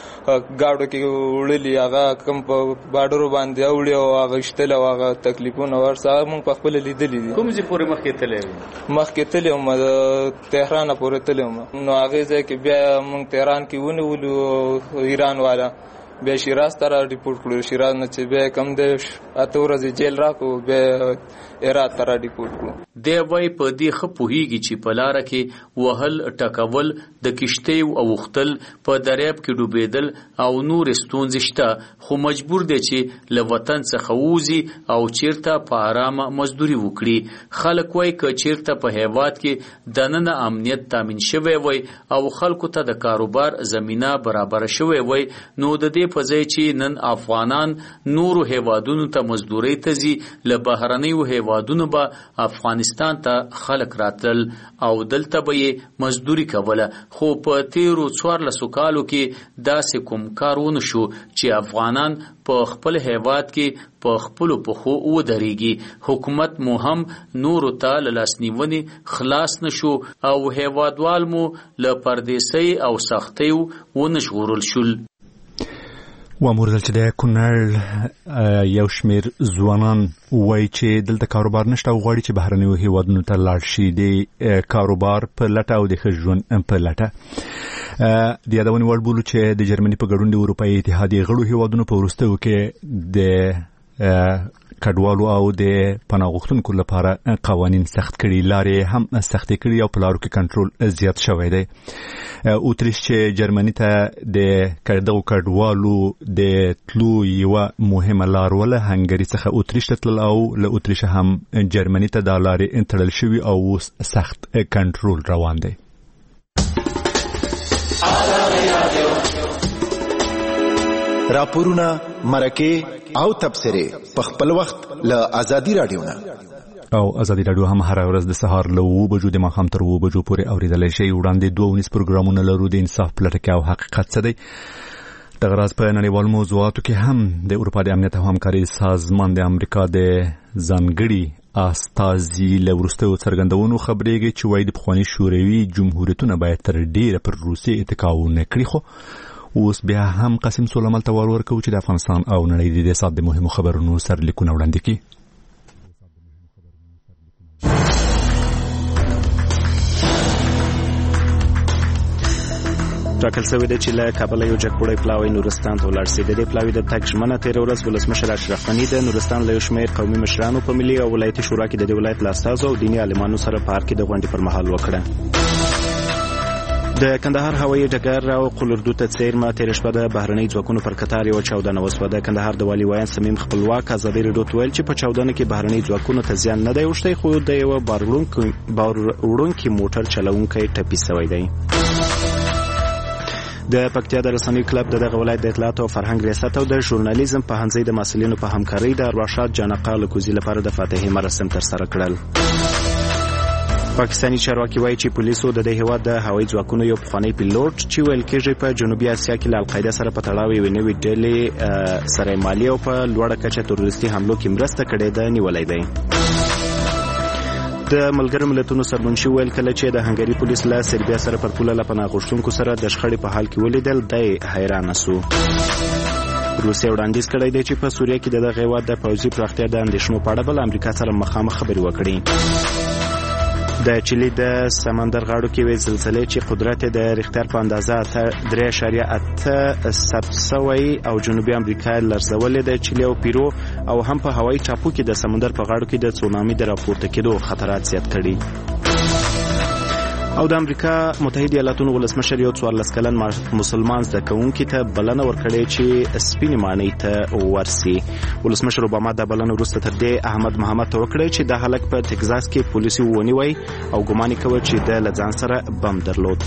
ګاډو کې وړلي هغه کم په باډرو باندې اوړي او هغه شتل او هغه تکلیفونه ورسره موږ په خپل لیدلي دي. کوم ځای پورې مخکې تللی وې؟ مخکې تللی وم د تهران پورې تللی وم نو هغې ځای کې بیا موږ تهران کې ونیولو ایران والا بیا شیراز ته را ریپورټ کړو. شیراز نه چې بیا کم دی اته ورځې جیل راکړو بیا هرات ته را ریپورټ کړو. دی وایي په دې ښه پوهېږي چې په لاره کې وهل ټکول د کښتیو اوښتل په دریاب کې ډوبېدل او نورې ستونزې شته خو مجبور دی چې له وطن څخه ووځي او چیرته په ارامه مزدوري وکړي. خلک وایي که چیرته په هیواد کې دننه امنیت تامین شوی وای او خلکو ته د کاروبار زمینه برابره شوی وای نو د دې په ځای چې نن افغانان نورو هیوادونو ته مزدورۍ ته ځي له بهرنیو هیوادونو به افغانستان ته خلک راتلل او دلته به یې مزدوري کوله. خو په تیرو څوارلسو کالو کې داسې کوم کار ونه شو چې افغانان په خپل هیواد کې په خپلو پښو ودرېږي. حکومت مو هم نورو ته له لاسنیونې خلاص نشو او هیوادوال مو له پردیسۍ او سختیو ونه ژغورل شول. واموردل چې د کونړ یو شمیر ځوانان وایي چې دلته کاروبار نشته او غواړي چې بهرنیو هیوادونو ته لاړ شي د کاروبار په لټه او د ښه ژوند په لټه. د یادونې وړ بولو چې د جرمني په ګډون د اروپایي اتحادیې غړو هیوادونو په وروستیو کې د کډوالو او د پناه غوښتونکو لپاره قوانین سخت کړي، لارې هم سختې کړي او په لارو کې کنټرول زیات شوی دی. اوتریش چې جرمني ته د دغو کډوالو د تلو یوه مهمه لار وله، هنګري څخه اوتریش ته تلل او له اوتریشه هم جرمني ته دا لارې تړل شوي او اوس سخت کنټرول روان دی. راپورونه، مرکه او تبصره په خپل وخت له ازادي رادیو نه او ازادي رادیو هم هر ورځ د سهار له اوه بجو د ماښام تر اوه بجو پورې اورېدلی شئ. وړاندې دوه ونیز پروګرامونه لرو، د انصاف پلټه کې او حقیقت څه دی. دغه راز په نړیوالو موضوعاتو کې هم د اروپا د امنیت او همکارۍ سازمان د امریکا د ځانګړي استازي له وروستیو څرګندونو خبرېږي چې وایي د پخواني شوروي جمهوریتونه باید تر ډېره پر روسیې اتکا ونه کړي. خو اوس بیا هم قاسم سلیمان ته ور ورکوو چې د افغانستان او نړۍ د دې ساعت د مهمو خبرونو سرلیکونه وړاندې کړي. ټاکل شوې ده چې له کابل یو جګپوړی پلاوی نورستان ته ولاړ شي. د دې پلاوي د تګ ژمنه تېره ورځ ولسمشر اشرف غني د نورستان له یو شمېر قومي مشرانو په ملي او ولایتي شورا کې د دې ولایت له استازو او دیني عالمانو سره په ارګ کې د غونډې پر مهال وکړه. د کندهار هوایي ډګر او قلردو ته څیرمه تېره شپه د بهرنۍ ځواکونو پر کتار یوه چاودنه وسوه. د کندهار د والي ویان صمیم خپلواک ازادي راډیو ته ویل چې په چاودنه کې بهرنۍ ځواکونو ته زیان نه دی اوښتی، خو د یوه باروړونکي موټر چلوونکی ټپي سوی دی. د پکتیا د رسنیو کلب د دغه ولایت د اطلاعات او فرهنګ ریاست او د ژورنالیزم په هنځۍ د مسؤلینو په همکارۍ د ارواښاد جانقا لکوزي لپاره د فاتحې مراسم ترسره کړل. پاکستاني چارواکي وایي چې پولیسو د دې هیواد د هوایي ځواکونو یو پخوانی پیلوټ چې ویل کېږي په جنوبي اسیا کې له القاعده سره په تړاو یوې نوې ډلې سره مالي او په لوړه کچه تروریستي حملو کې مرسته کړې ده نیولی دی. د ملګرو ملتونو سرمنشي ویل کله چې د هنګري پولیس له سربیا سره پر پوله له پناه غوښتونکو سره د شخړې په حال کې ولیدل، دی حیرانه سو. روسیه وړاندیز کړی دی چې په سوریه کې د دغه هیواد د پوځي پراختیا د اندېښنو په اړه به له امریکا سره مخامخ خبرې وکړي. د چیلي د سمندر غاړو کې وې زلزلې چې قدرت د ریختر په اندازه درې اعشاریه اته ثبت شوی او جنوبي امریکا لړزولې د چیلي او پیرو او هم په هوایي ټاپو کې د سمندر په غاړو کې د سونامي د راپورته کېدو خطرات زیات کړي. او د امریکا متحده ایالاتونو ولسمشر یو څوارلس کلن مسلمان زده کوونکي ته بلنه ورکړې چې سپینې ماڼۍ ته ورسي. ولسمشر اوباما د بلنې وروسته تر دې احمد محمد ته وکړې چې د هلک په ټکزاس کې پولیسو ونیوی او ګمان یې کوي چې د له ځان سره بم درلود.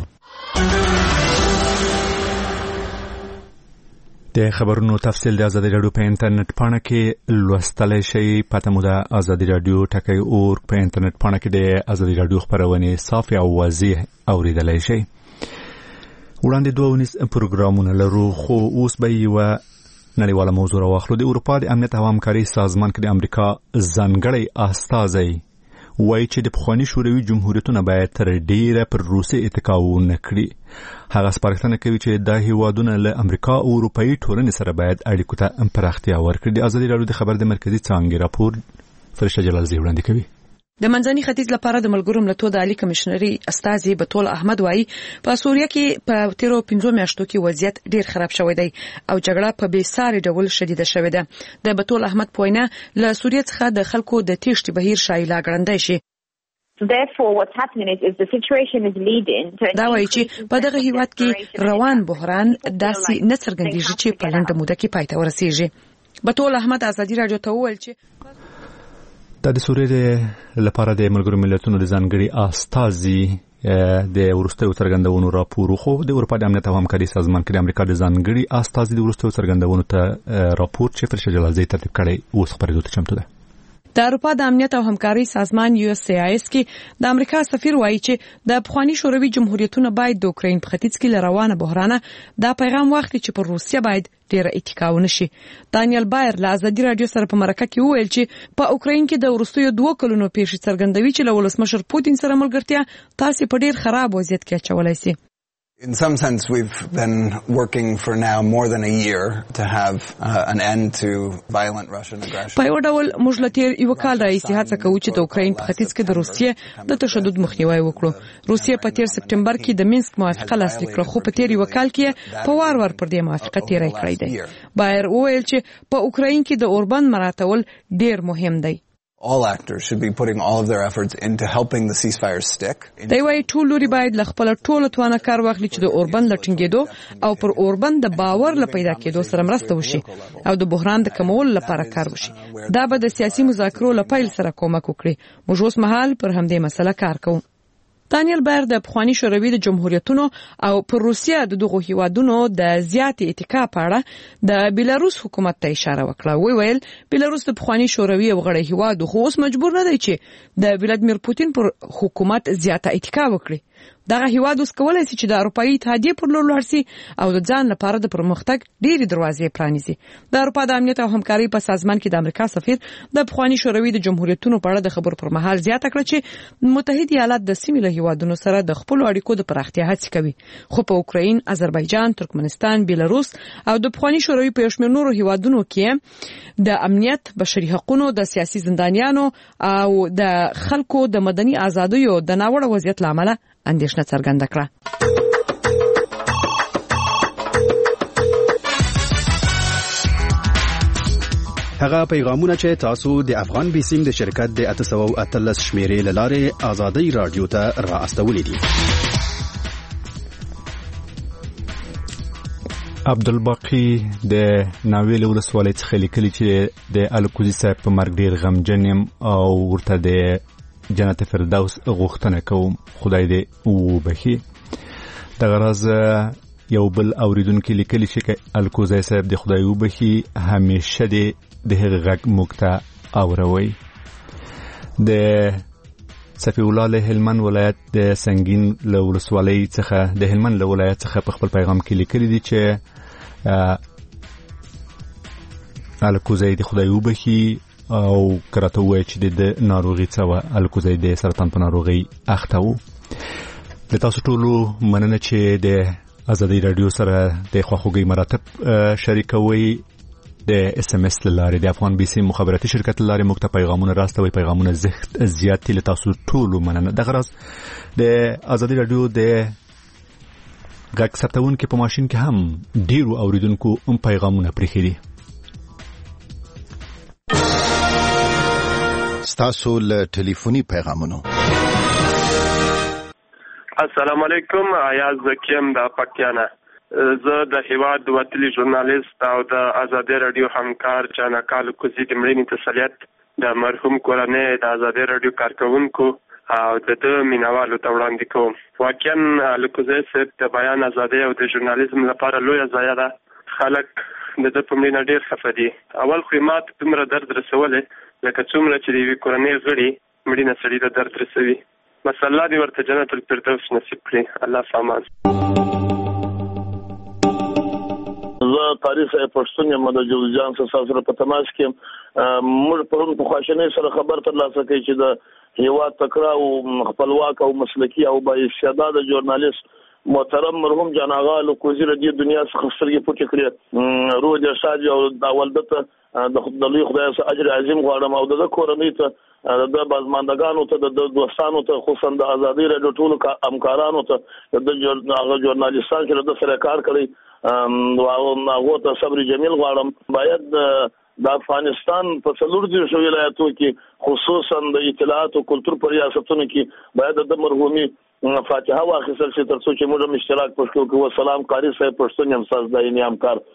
د خبرونو تفصیل د ازادي راډیو په انټرنیټ پاڼه کې لوستلی شئ. پته مو د ازادي راډیو ټکی اور په انټرنیټ پاڼه کې د ازادي راډیو خبرونه صافي او واضح اوریدلی شئ. وړاندې دوه ونیز پروګرامونه لرو، خو اوس به یوه نړیواله موضوع راواخلو. د اروپا د امنیت او همکارۍ سازمان کې د امریکا ځانګړی استازی وایي چې د پخواني شوروي جمهوریتونه باید تر ډیره پر روسیې اتکا ونه کړي. هغه سپارښتنه کوي چې دا هیوادونه له امریکا او اروپایي ټولنې سره باید اړیکو ته پراختیا ورکړي. د ازادي راډیو د خبر د مرکزي څانګې راپور فرشته جلالزی وړاندې کوي. د منځني ختیځ لپاره د ملګرو ملتونو د عالی کمشنري استازي بتول احمد وایي په سوریه کې په تیرو پنځو میاشتو کې وضعیت ډیر خراب شوی دی او جګړه په بې ساري ډول شدیده شوې ده. د بتول احمد پوینه له سوریه څخه د خلکو د تېښتې بهیر شایله ګڼندای شي. Therefore, what's happening is, is the situation is leading to دا وایي چې په دغه هیواد کې روان بحران داسې نه څرګندېږي چې په لنډه موده کې پای ته ورسیږي. بتول احمد ازادي راډیو ته وویل چې دا د سوریې لپاره د ملګرو ملتونو د ځانګړي استازي د وروستیو څرګندونو راپور، خو د اروپا د امنیت او همکارۍ سازمان کې د امریکا د ځانګړي استازي د وروستیو څرګندونو ته راپور چې فرشته جلالزی ترتیب کړی اوس خبرېدو ته چمتو ده. د اروپا د امنیت او همکارۍ سازمان یو اس ای اس کې د امریکا سفیر وایي چې د پخواني شوروي جمهوریتونو باید د اوکراین په ختیځ کې روانه بحران دا پیغام واخلي چې پر روسیه باید ډیره اتکا ونه شي. دانیل بایر له ازادي راډیو سره په مرکه کې وویل چې په اوکراین کې د وروستیو دوه کلونو پیښې څرګندوي چې له ولسمشر پوتین سره ملګرتیا تاسو په ډیر خراب وضعیت کې اچولای شي. In some sense, we've been working for now more than a year to have uh, an end to violent Russian aggression. په یو ډول موږ له تیر یو کال راهیسې هڅه کوو چې د اوکراین په ختیځ کې د روسیې د تشدد مخنیوی وکړو. روسیې په تیر سپټمبر کې د مینسک موافقه لاسلیک کړه، خو په تیر یو کال کې په وار وار پر دې موافقه تیری کړی دی. بایر وویل چې په اوکراین کې د اوربند مراتول ډیر مهم دی. All actors should be putting all of their efforts into helping the ceasefire stick. دی وايي ټول لوري باید له خپل ټولو توانه کار واخلي چې د اوربند لټینګېدو او پر اوربند د باور ل پیدا کېدو سره مرسته وشي او د بحران د کمولو لپاره کار وشي. دا به د سیاسي مذاکرو له پیل سره کومک وکړي. موږ اوس مهال پر همدې مسله کار کوو. دانیل بایر د پخوانی شوروي د جمهوریتونو او پر روسیا د دغو هیوادونو د زیات اتکا په اړه د بیلاروس حکومت ته اشاره وکړه. وی ویل بیلاروس د پخوانی شوروي او غړي هیواد خو اوس مجبور نه دی چې د ولادیمیر پوتین پر حکومت زیاته اتکا وکړي. دغه هیواد اوس کولای شي چې د اروپאי اتحادیه پر لور لاړ شي او د ځان لپاره د پرمختګ ډېری دروازې پرانیزي. د اروپا د امنیت او همکارۍ په سازمان کې د امریکا سفیر د پخوانی شوروي د جمهوریتونو په اړه د خبرو پر مهال زیاته کړه چې متحده ایالات د سیمې له هیوادونو سره د خپل اړیکو د پراختیا هڅه کوي، خو په اوکراین، آذربایجان، ترکمنستان، بیلاروس او د پخوانی شوروي په شمېر نورو هیوادونو کې د امنیت، بشري حقوقو، د سیاسي زندانیانو او د خلکو د مدني ازادیو د ناوړه وضعیت لامل اندېښنه څرګنده کړه. هغه پیغامونه چې تاسو د افغان بیسیم د شرکت د اته سوه اتلس شمیرې له لارې آزادۍ رادیو ته را استولې دي. عبدالباقی د ناویل ولسوالۍ څخه لیکلي چې د الکوزي صاحب په مرګ ډیر غمجن یم او ورته د جنت فردوس غوښتنه کوم، خدای دې وبخي. دغه راز یو بل اوریدونکو لیکلي چې الکوزي صاحب د خدای وبخي همیشه د هغه غږ موږ ته اوروي. د صفی الله له هلمند ولایت د سنگین له ولسوالۍ څخه د هلمند له ولایت څخه په خپل پیغام کې لیکلي دي چې الکوزي د خدای وبخي او کراته وای چې د ناروغي څخه الکوزي د سرطان په ناروغي اخته وو. د تاسو ټولو مننه چې د آزادۍ رادیو سره د خواخوږي مراتب شریکوي. د اس ام اس لاره د افغان بي سي مخابراتي شرکت لاره موږ ته پیغامونه راستوي، پیغامونه زیات زیات له تاسو ټولو مننه. د غرض د آزادۍ رادیو د غږ ثبتون کې په ماشين کې هم ډیرو اوریدونکو هم پیغامونه پرېخي دي. ستاسو له ټلیفوني پیغامونو. السلام علیکم. ایاز زکیم د پکتیانا. زه د هیواد وتلی ژورنالیست او د آزادۍ رادیو همکار جانکال کوزي د مړینې تسلیت د مرحوم کورنۍ د آزادۍ رادیو کارکونکو او د د مینوالو ته وړاندې کوم. واقعا الکوزي صاحب د بیان ازادۍ او د ژورنالیزم لپاره لویه ضایعه ده. خلک د د په مړینه ډېر خفه دي. اول خو مات دومره درد رسولی لکه څومره چې د یوې کورنۍ غړي مړینه سړي ته درد رسوي. بس الله دې ورته جنت الفردوس نصیب کړي. الله سامان. زه تاریخ پښتون یم د جوزجان سره په تماس کې موږ په په خواشنۍ سره خبر ترلاسه کوي چې د هیواد تکړه او خپلواک او مسلکي او با استعداده ژورنالیست محترم مرحوم جان آغا الکوزي د دنیا څخه سترګې پټې کړې. روح دې شاد او د والدته د خدای خدای سره اجر عظیم غواړم او د کورنۍ ته د بازماندگانو ته د دوستانو ته خصوصا د آزادۍ رادیو ټولو همکارانو ته د ژورنالیستانو چې د سره کار کوي او هغه ته صبر جمیل غواړم. باید د افغانستان په څلور دیرشو ولایتو کې خصوصا د اطلاعات او کلتور په ریاستونو کې باید د مرحومي فاتحه واخیستل شي تر څو چې موږ هم اشتراک پښتو کې. والسلام قاری صاحب پښتون یم ساز دایني همکار.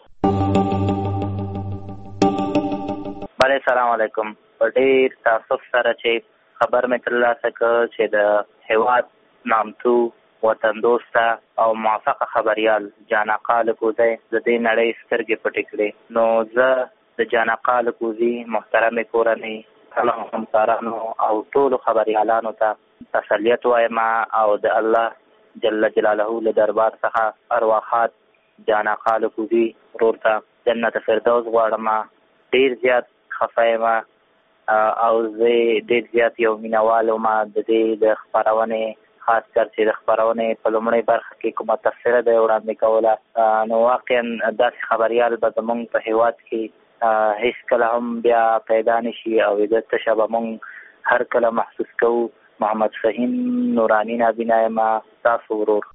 بله سلام علیکم. په ډېر تاسف سره چې خبر مې ترلاسه کړ چې د هیواد نامتو وطن دوسته او موافقه خبریال جان آقا الکوزي د دې نړۍ سترګې پټې کړې. نو زه د جان آقا الکوزي محترم کورنۍ ټولو همکارانو او ټولو خبریالانو ته تسلیت وایم او د الله جل جلاله له دربار څخه ارواحات جان آقا الکوزي ورور ته جنت فردوس غواړم. ډېر زیات خفه یم او زه ډېر زیات یو مینوال وم د دې د خپرونې خاص کر چې د خبرونې په لومړۍ برخه کې کومه تفسیره ده وړاندې کوله، نو واقعا داسې خبریال به زموږ په هیواد کې هیڅ کله هم بیا پیدا نشي او د تشه به موږ هر کله محسوس کوو. محمد فهیم نورانی نابینا یم، تاسو ورور.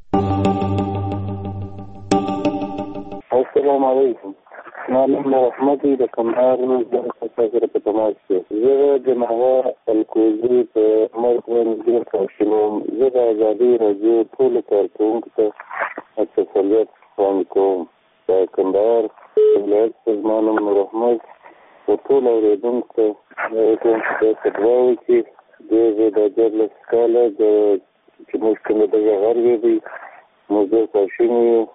السلام علیکم. معلوم رحمتي د کندهار د خاصه په تماس کې زه د مهوا الکوزي په مرکز کې کارشنوم. زه د ازادي راډیو ټول کارکونکو ته تسلیت وایم کوم. د کندهار ولایت سازمان رحمت او ټول اوریدونکو ته کوم چې دواوي چې د د جرل سکاله د چې موږ کوم د غربي دی موږ کارشنوم.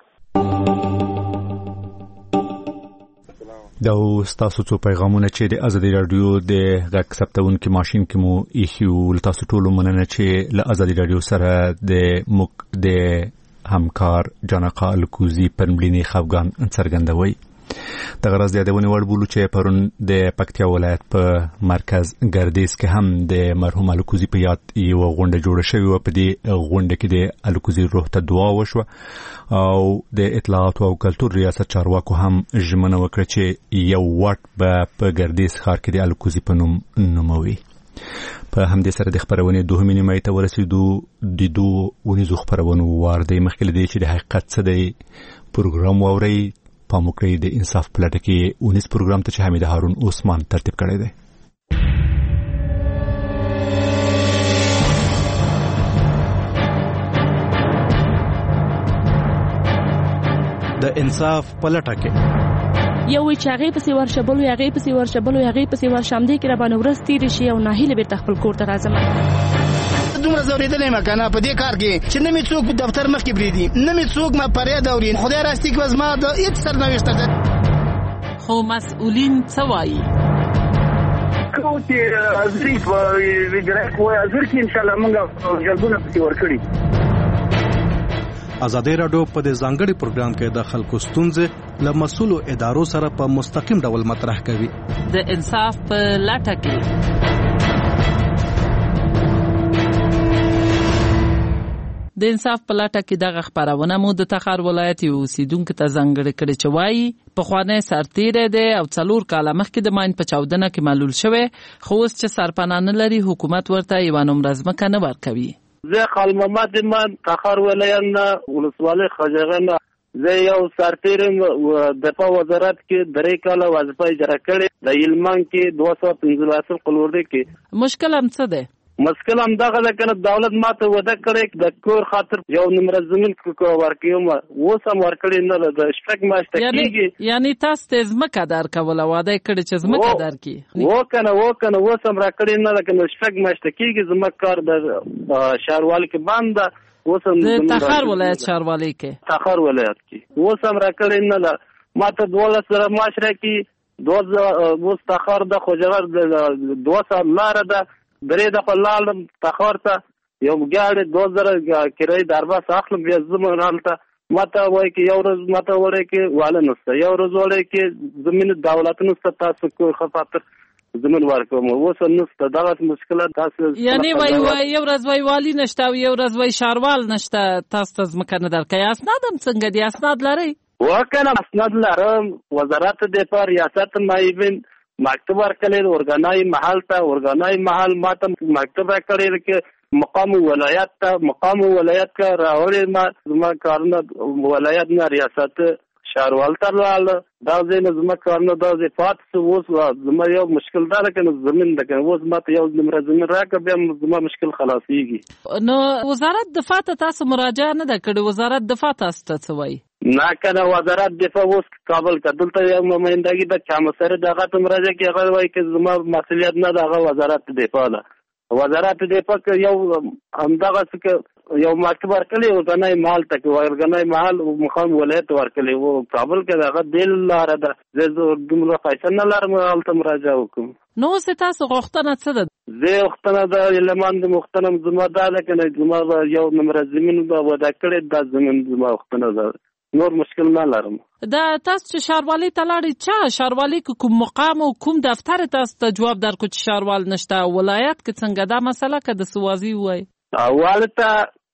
دا تاسو څو پیغامونه چې د ازادي رادیو د غږ ثبتونکو ماشين کې مو ایښیو، تاسو ټول مننه چې له ازادي رادیو سره د مک د همکار جانقا الکوزي پرملینی خفغان څرګندوي. د غرض د یادونې وړ بولو چې پرون د پکتیا ولایت په مرکز ګردیز کې هم د مرحوم الکوزي په یاد یو غونډه جوړه شوې و. په دې غونډه کې د الکوزي روح ته دعا وشوه او د اطلاعات او کلتور ریاست چارواکو هم ژمنه وکړه چې یو وټ به په ګردیز ښار کې د الکوزي په نوم نوموي. په همدې سره د خبرونې دوهمې نیمایي ته ورسېدو. د دوه ونیزو خبرونو وار دی. مخکې له دې چې د حقیقت څه دی پروګرام واورئ، پام وکړئ د انصاف پلټه کې اونیس پروګرام ته چې حمید هارون عثمان ترتیب کړی دی. د انصاف پلټه کې یو وی چاغې پسې ورشبلو یاغې پسې ورشبلو یاغې پسې ورشم دې کې را باندې ورس تیر شي او ناهیله بیرته خپل کور ته راځم. دومره زوریدلې مکنه په دې کار کې چې نه می څوک په دفتر مخ کې بریدي، نه می څوک ما پرې دورین. خدای راستي کې وزما د هیڅ سرنوشت ده. خو مسؤلین څه وایي؟ کو چې ازري په ویډرک وای ازر کې ان شاء الله موږ جلبونه پتی ورکړي. ازادي رادیو په دې ځانګړي پروګرام کې د خلکو ستونزې له مسؤلو ادارو سره په مستقیم ډول مطرح کوي. د انصاف په لټه کې د انصاف په لټه کې دغه خبرونه مو د تخار ولایت یو اوسیدونکو ته ځانګړي کړي چې وایي پخوانی سرتیری دی او څلور کاله مخکې د ماین په چاودنه کې معلول شوی، خو اوس چې سرپناه نه لري حکومت ورته یوه نومره ځمکه نه ورکوي. زه خال محمد من تخار ولایت نه ولسوالۍ خجغه نه زه یو سرتیری دفاع وزارت کې درې کاله وظیفه اجرا کړې. د هلمند کې دوه سوه پنځلس قلوردی کې مشکل هم څه دی؟ مشکل هم دغه ده کنه دولت ماته وعده کړې د کور خاطر یو نمره زمين ورکوم، اوس هم ورکړې نه ده. د شپږ میاشتې کېږي یعنی تاسو ته ځمکه درکوله وعده کړې چې ځمکه درکړي و کنه و کنه اوس هم راکړې نه ده کنه شپږ میاشتې کېږي زموږ کار د شهروالۍ کې بند ده. اوس هم د تخار ولایت شهروالۍ کې تخار ولایت کې اوس هم راکړې نه ده. ماته دولس زره معاش راکړي، دوه اوس تخار د خوجغر د دوه سال لاره ده. درې دفعه لاړم تخار ته، یو ګاډی دوه زره کرایه درباس اخلم، بیا زمون هلته ماته وایي چې یو ورځ ماته وړی کې واله نشته، یو ورځ وړی کې زمین دولت نشته، تاسو کور خاطر زمین ورکوم. اوس نشته دغه مشکلات تاسو یعنی وای وای یو ورځ وای والی نشته او یو ورځ وای شاروال نشته، تاسو ته ځمکه نه درکوي. اسناد هم څنګه دي؟ اسناد لرئ؟ وکنه اسناد لرم. وزارت دفاع ریاست معاون مکتب ورکړل، ورګنای محل ته ورګنای محل ماته مکتب ورکړل کې مقام ولایت ته مقام ولایت کا راوړې ما زما کارونه ولایت نه ریاست شهروال ته لاله. دا زین زما کارونه دا زی پات اوس زما یو مشکل دار کنه زمين ده کنه اوس ماته یو نمره زمين راکړه بیا زما مشکل خلاصيږي. نو وزارت دفاع ته تاسو مراجعه نه ده کړې؟ وزارت دفاع تاسو ته څه وایي؟ نه کنه وزارت دفاع اوس کابل کا دلته یو نمائندګي د چامسره دغه ته مراجعه کې هغه وایي چې زما مسؤلیت نه ده، هغه وزارت دفاع ده. وزارت دفاع یو همدغه څه یو مکتب ورکړي ورګنای محل ته ورګنای محل مقام ولایت ورکړي وو کابل کې هغه دل لاره ده. زه دومره پیسې نه لرم هلته مراجعه وکم. نو څه تاسو غوښتنه څه ده؟ زه غوښتنه د لمن د مختنم زما ده کنه زما یو نمره زمين به ودا کړي د زمين زما غوښتنه ده، نور مشکل نه لرم. دا تاسو چې شهروالۍ ته لاړئ چا شهروالۍ کې کوم مقام او کوم دفتر تاسو ته جواب درکړو چې شهروال نشته؟ ولایت کې څنګه دا مسله که د سوازي وای؟ والته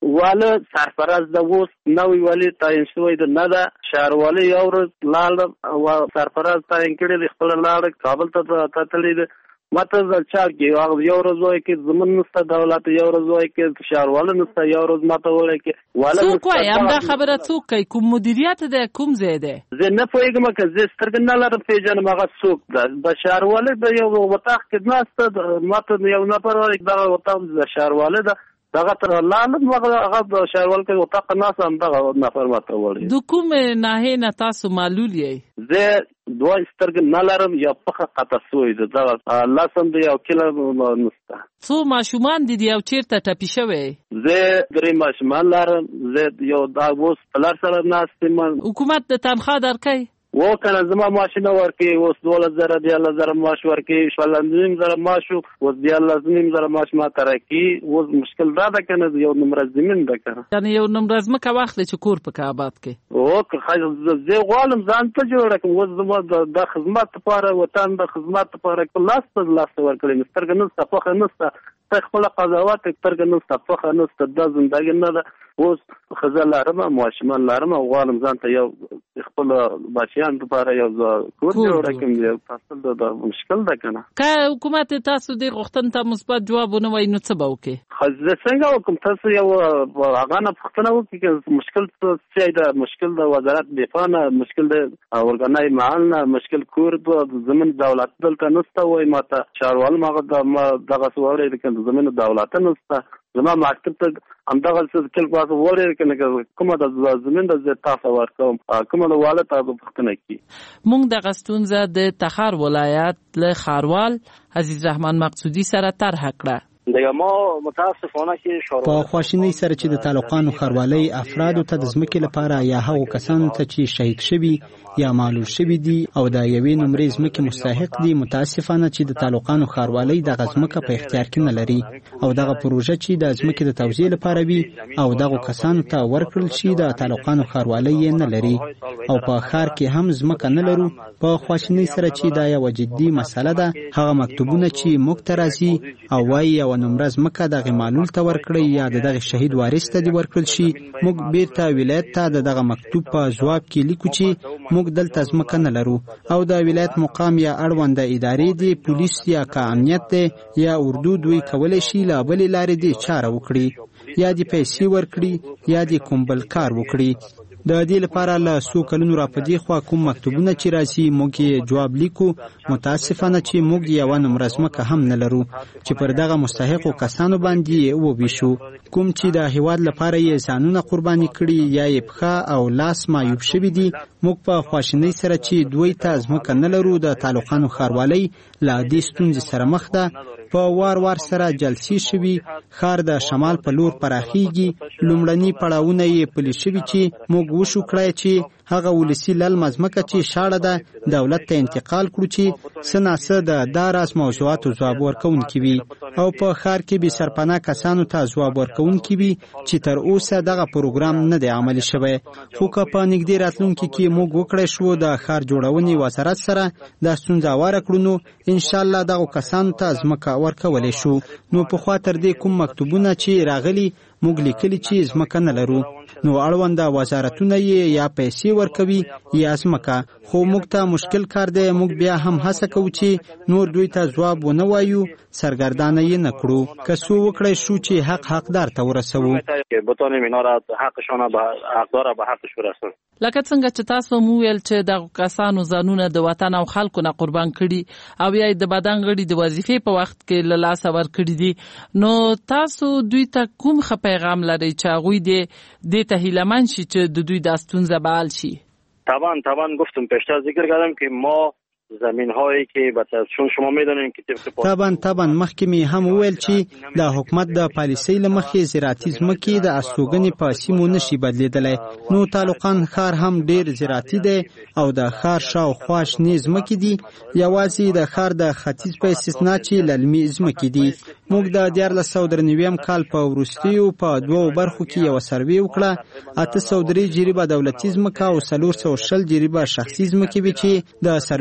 واله سرپرست د اوس نوې والی تعین شوی د نه ده شهروالي یو ورځ لاړ او سرپرست تعین کړی خپل لاړ کابل ته تللی دی ماته ځل کې یو ورځ وای کې زمون نسته دولت یو ورځ وای کې شهروالي نسته یو ورځ ماته وای کې واله څوک وای همدا خبره څوک کوي کوم مدیریت ده کوم ځای ده زه نه پوهیږم چې زه سترګې نه لرم پیژنم هغه څوک ده د شهروالي د یو وطاق کې ناسته ماته یو نفر وای دا وطاق د شهروالي ده دغه تر لاندې مغه هغه شهروال کې وطاق ناس هم دغه نفر ماته وړي د کوم نه نه تاسو معلول یې زه دوه سترګې نه لرم یا پخه قطع سوی ده دغه لاسم دی یو کله نسته څو ماشومان دي او چیرته ټپي شوی زه درې ماشومان لرم زه یو دا اوس پلار سره ناستم حکومت د تنخواه درکوي و کنه زما ماشینه ورکی اوس دوله زره دیاله زره ماش ورکی شپږ زره ماش اوس دیاله زمیم زره ماش ما ترکی اوس مشکل دا ده کنه یو نمبر زمین ده کنه یعنی یو نمبر زمکه وخت چې کور په آباد کې او که زه غواړم ځان ته جوړ کړم اوس زما د خدمت لپاره وطن د خدمت لپاره لاس په لاس ورکړم سترګې نه صفخه نسته خپل قضاوت سترګې نه صفخه نسته د ژوندۍ نه ده اوس خزه لارم ماشومان لارم غواړم ځان ته یو خپل بچیان لپاره یو کور جوړ کړم یو تاسو د مشکل ده کنه که حکومت تاسو د غوښتنې ته مثبت جواب ونه وایي نو څه به وکړي خزه څنګه وکم تاسو یو هغه نه پښتنه وکړي چې مشکل څه ده مشکل د وزارت دفاع نه مشکل د اورګانای معال نه مشکل کور د زمين دولت دلته نسته وای ماته شهروال ماغه دغه سوالې د زمين دولت نسته زما مکتب ته همدغه څه کل پاسه وړي کنه کومه د زمين د تاسو ورکوم کومه د والد تاسو پښتنه کی مونږ د غستونزه د تخار ولایت له خاروال عزیز رحمان مقصودی سره طرح کړه دغه ما متاسفانه کې په خواشینی سره چې د تعلقانو خاروالۍ افرادو ته د ځمکې لپاره یا هغو کسانو ته چې شهید شوي یا معلول شوي دي او د یوې نمرې ځمکې مستحق دي متاسفانه چې د تعلقانو خاروالۍ دغه ځمکه په اختیار کې نه لري او دغه پروژه چې د ځمکې د توزیع لپاره وي او دغه کسانو ته ورکړل شي د تعلقانو خاروالۍ یې نه لري او په ښار کې هم ځمکه نه لرو په خواشینی سره چې دا یو جدي مسله ده هغه مکتوبونه چې موږ ته راځي او وایي یو نمره ځمکه دغه معلول ته ورکړئ یا دغه شهید وارث ته دی ورکړل شي موږ بیرته ولایت ته دغه مکتوب په جواب کې لیکو چې موږ دلته ځمکه نه لرو او د ولایت مقام یا اړونده ادارې دی پولیس یا امنیت دی یا اردو دوی کولای شي لا بل لارې دی چاره وکړي یا دی پیسې ورکړي یا دی کوم بل کار وکړي د دې لپاره له څو کلونو راپدې خوا کوم مکتوبونه چې راځي موږ یې جواب لیکو متاسفانه چې موږ یو نمبر ځمکه هم نه لرو چې پر دغه مستحقو کسانو باندې وویشو کوم چې د هیواد لپاره یې ځانونه قرباني کړي یا یې پښه او لاس معیوب شوي دي موږ په خواشینۍ سره چې دوی ته ځمکه نه لرو د تعلقانو ښاروالۍ له دې ستونزې سره مخ ده په وار وار سره جلسې شوي ښار د شمال په لور پراخیږي لومړني پړاوونه یې پلي شوي چې موږ وشو کړای چې هغه ولسی للمه ځمکه چې شاړه ده دولت ته انتقال کړو چې څه ناڅه د دا راز موضوعاتو ځواب ورکوونکي وي او په ښار کې بې سرپناه کسانو ته ځواب ورکوونکي وي چې تر اوسه دغه پروګرام نه دی عملي شوی خو که په نږدې راتلونکي کې موږ وکړی شو د ښار جوړونې وزارت سره دا ستونزه هواره کړو نو انشاءالله دغو کسانو ته ځمکه ورکولی شو نو پخوا تر دې کوم مکتوبونه چې راغلي موږ لیکلي چې ځمکه نه لرو نو اړونده وزارتونه یې یا پیسې ورکوي یا ځمکه خو موږ ته مشکل کار دی موږ بیا هم هڅه کوو چې نور دوی ته ځواب ونه وایو سرګردانه یې نه کړو که څه وکړی شو چې حق حقدار ته ورسوو بتونیم اینا را حقشان به حقدار به حقش ورسوو لکه څنګه چې تاسو مو ویل چې د کسانو ځانونه د وطن او خلکو نه قربان کړي او یا د بدن غړي د وظیفې په وخت کې له لاسه ورکړي دي نو تاسو دوی ته کوم ښه پیغام لرئ چې هغوی دې ته هیلهمند شي چې د دوی دا ستونزه به حل شي طبعا طبعا گفتم پیشتر ذکر کردم که ما زمین هایی که چون شما میدونین که طبعا طبعا مخکې می هم ویل چې د حکومت د پالیسۍ له مخې زراعتي ځمکې د استوګنې په سیمو نشي بدلیدلی نو تعلقان ښار هم ډیر زراعتي دی او د ښار شاوخوا شنې ځمکې دي یوازې د ښار د ختیځ په استثنا چې للمي ځمکې دي موږ د دیارلس سوه درې نویم کال په وروستیو په دوو برخو کې یوه سروې وکړه اته سوه درې جریبه دولتي ځمکه او څلور سوه شل جریبه شخصي ځمکې وې چې د سروې له مخې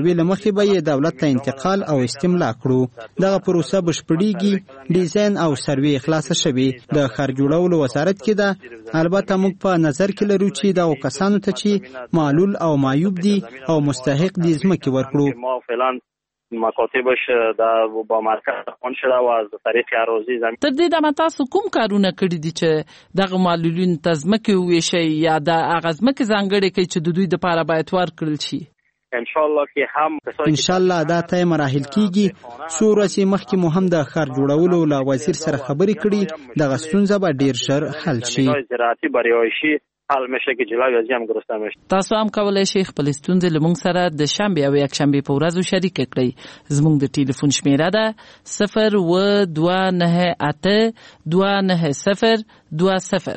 مخکې به یې دولت ته انتقال او استملا کړو. دغه پروسه بشپړیږي، ډیزاین او سروې خلاصه شوې، د ښار جوړولو وزارت کې ده. البته موږ په نظر کې لرو چې دغو کسانو ته چې معلول او معیوب دي او مستحق دي ځمکې ورکړو. مکاتبش د با مرکز اون شده و از طریق اراضی زمین. تر دې دمه تاسو کوم کارونه کړی دي چې دغه معلولین ته ځمکې وویشئ یا د هغه ځمکې ځانګړې کړئ چې د دوی دپاره باید ورکړل شي؟ انشاءالله کې هم انشاءالله دا ته مراحل کیږي. څو ورځې مخکې مو هم د ښار جوړولو له وزیر سره خبرې کړي. دغه ستونزه به ډیر ژر حل شي. زراعتي بریایشي حل میشه که جلوی از هم گرسته میشه. تاسو هم کولای شئ خپل ستونزې له موږ سره د شنبې او یکشنبې په ورځو شریک کړئ. زموږ د ټلیفون شمیره ده صفر و دوه نهه اته دوه نهه صفر دوه صفر.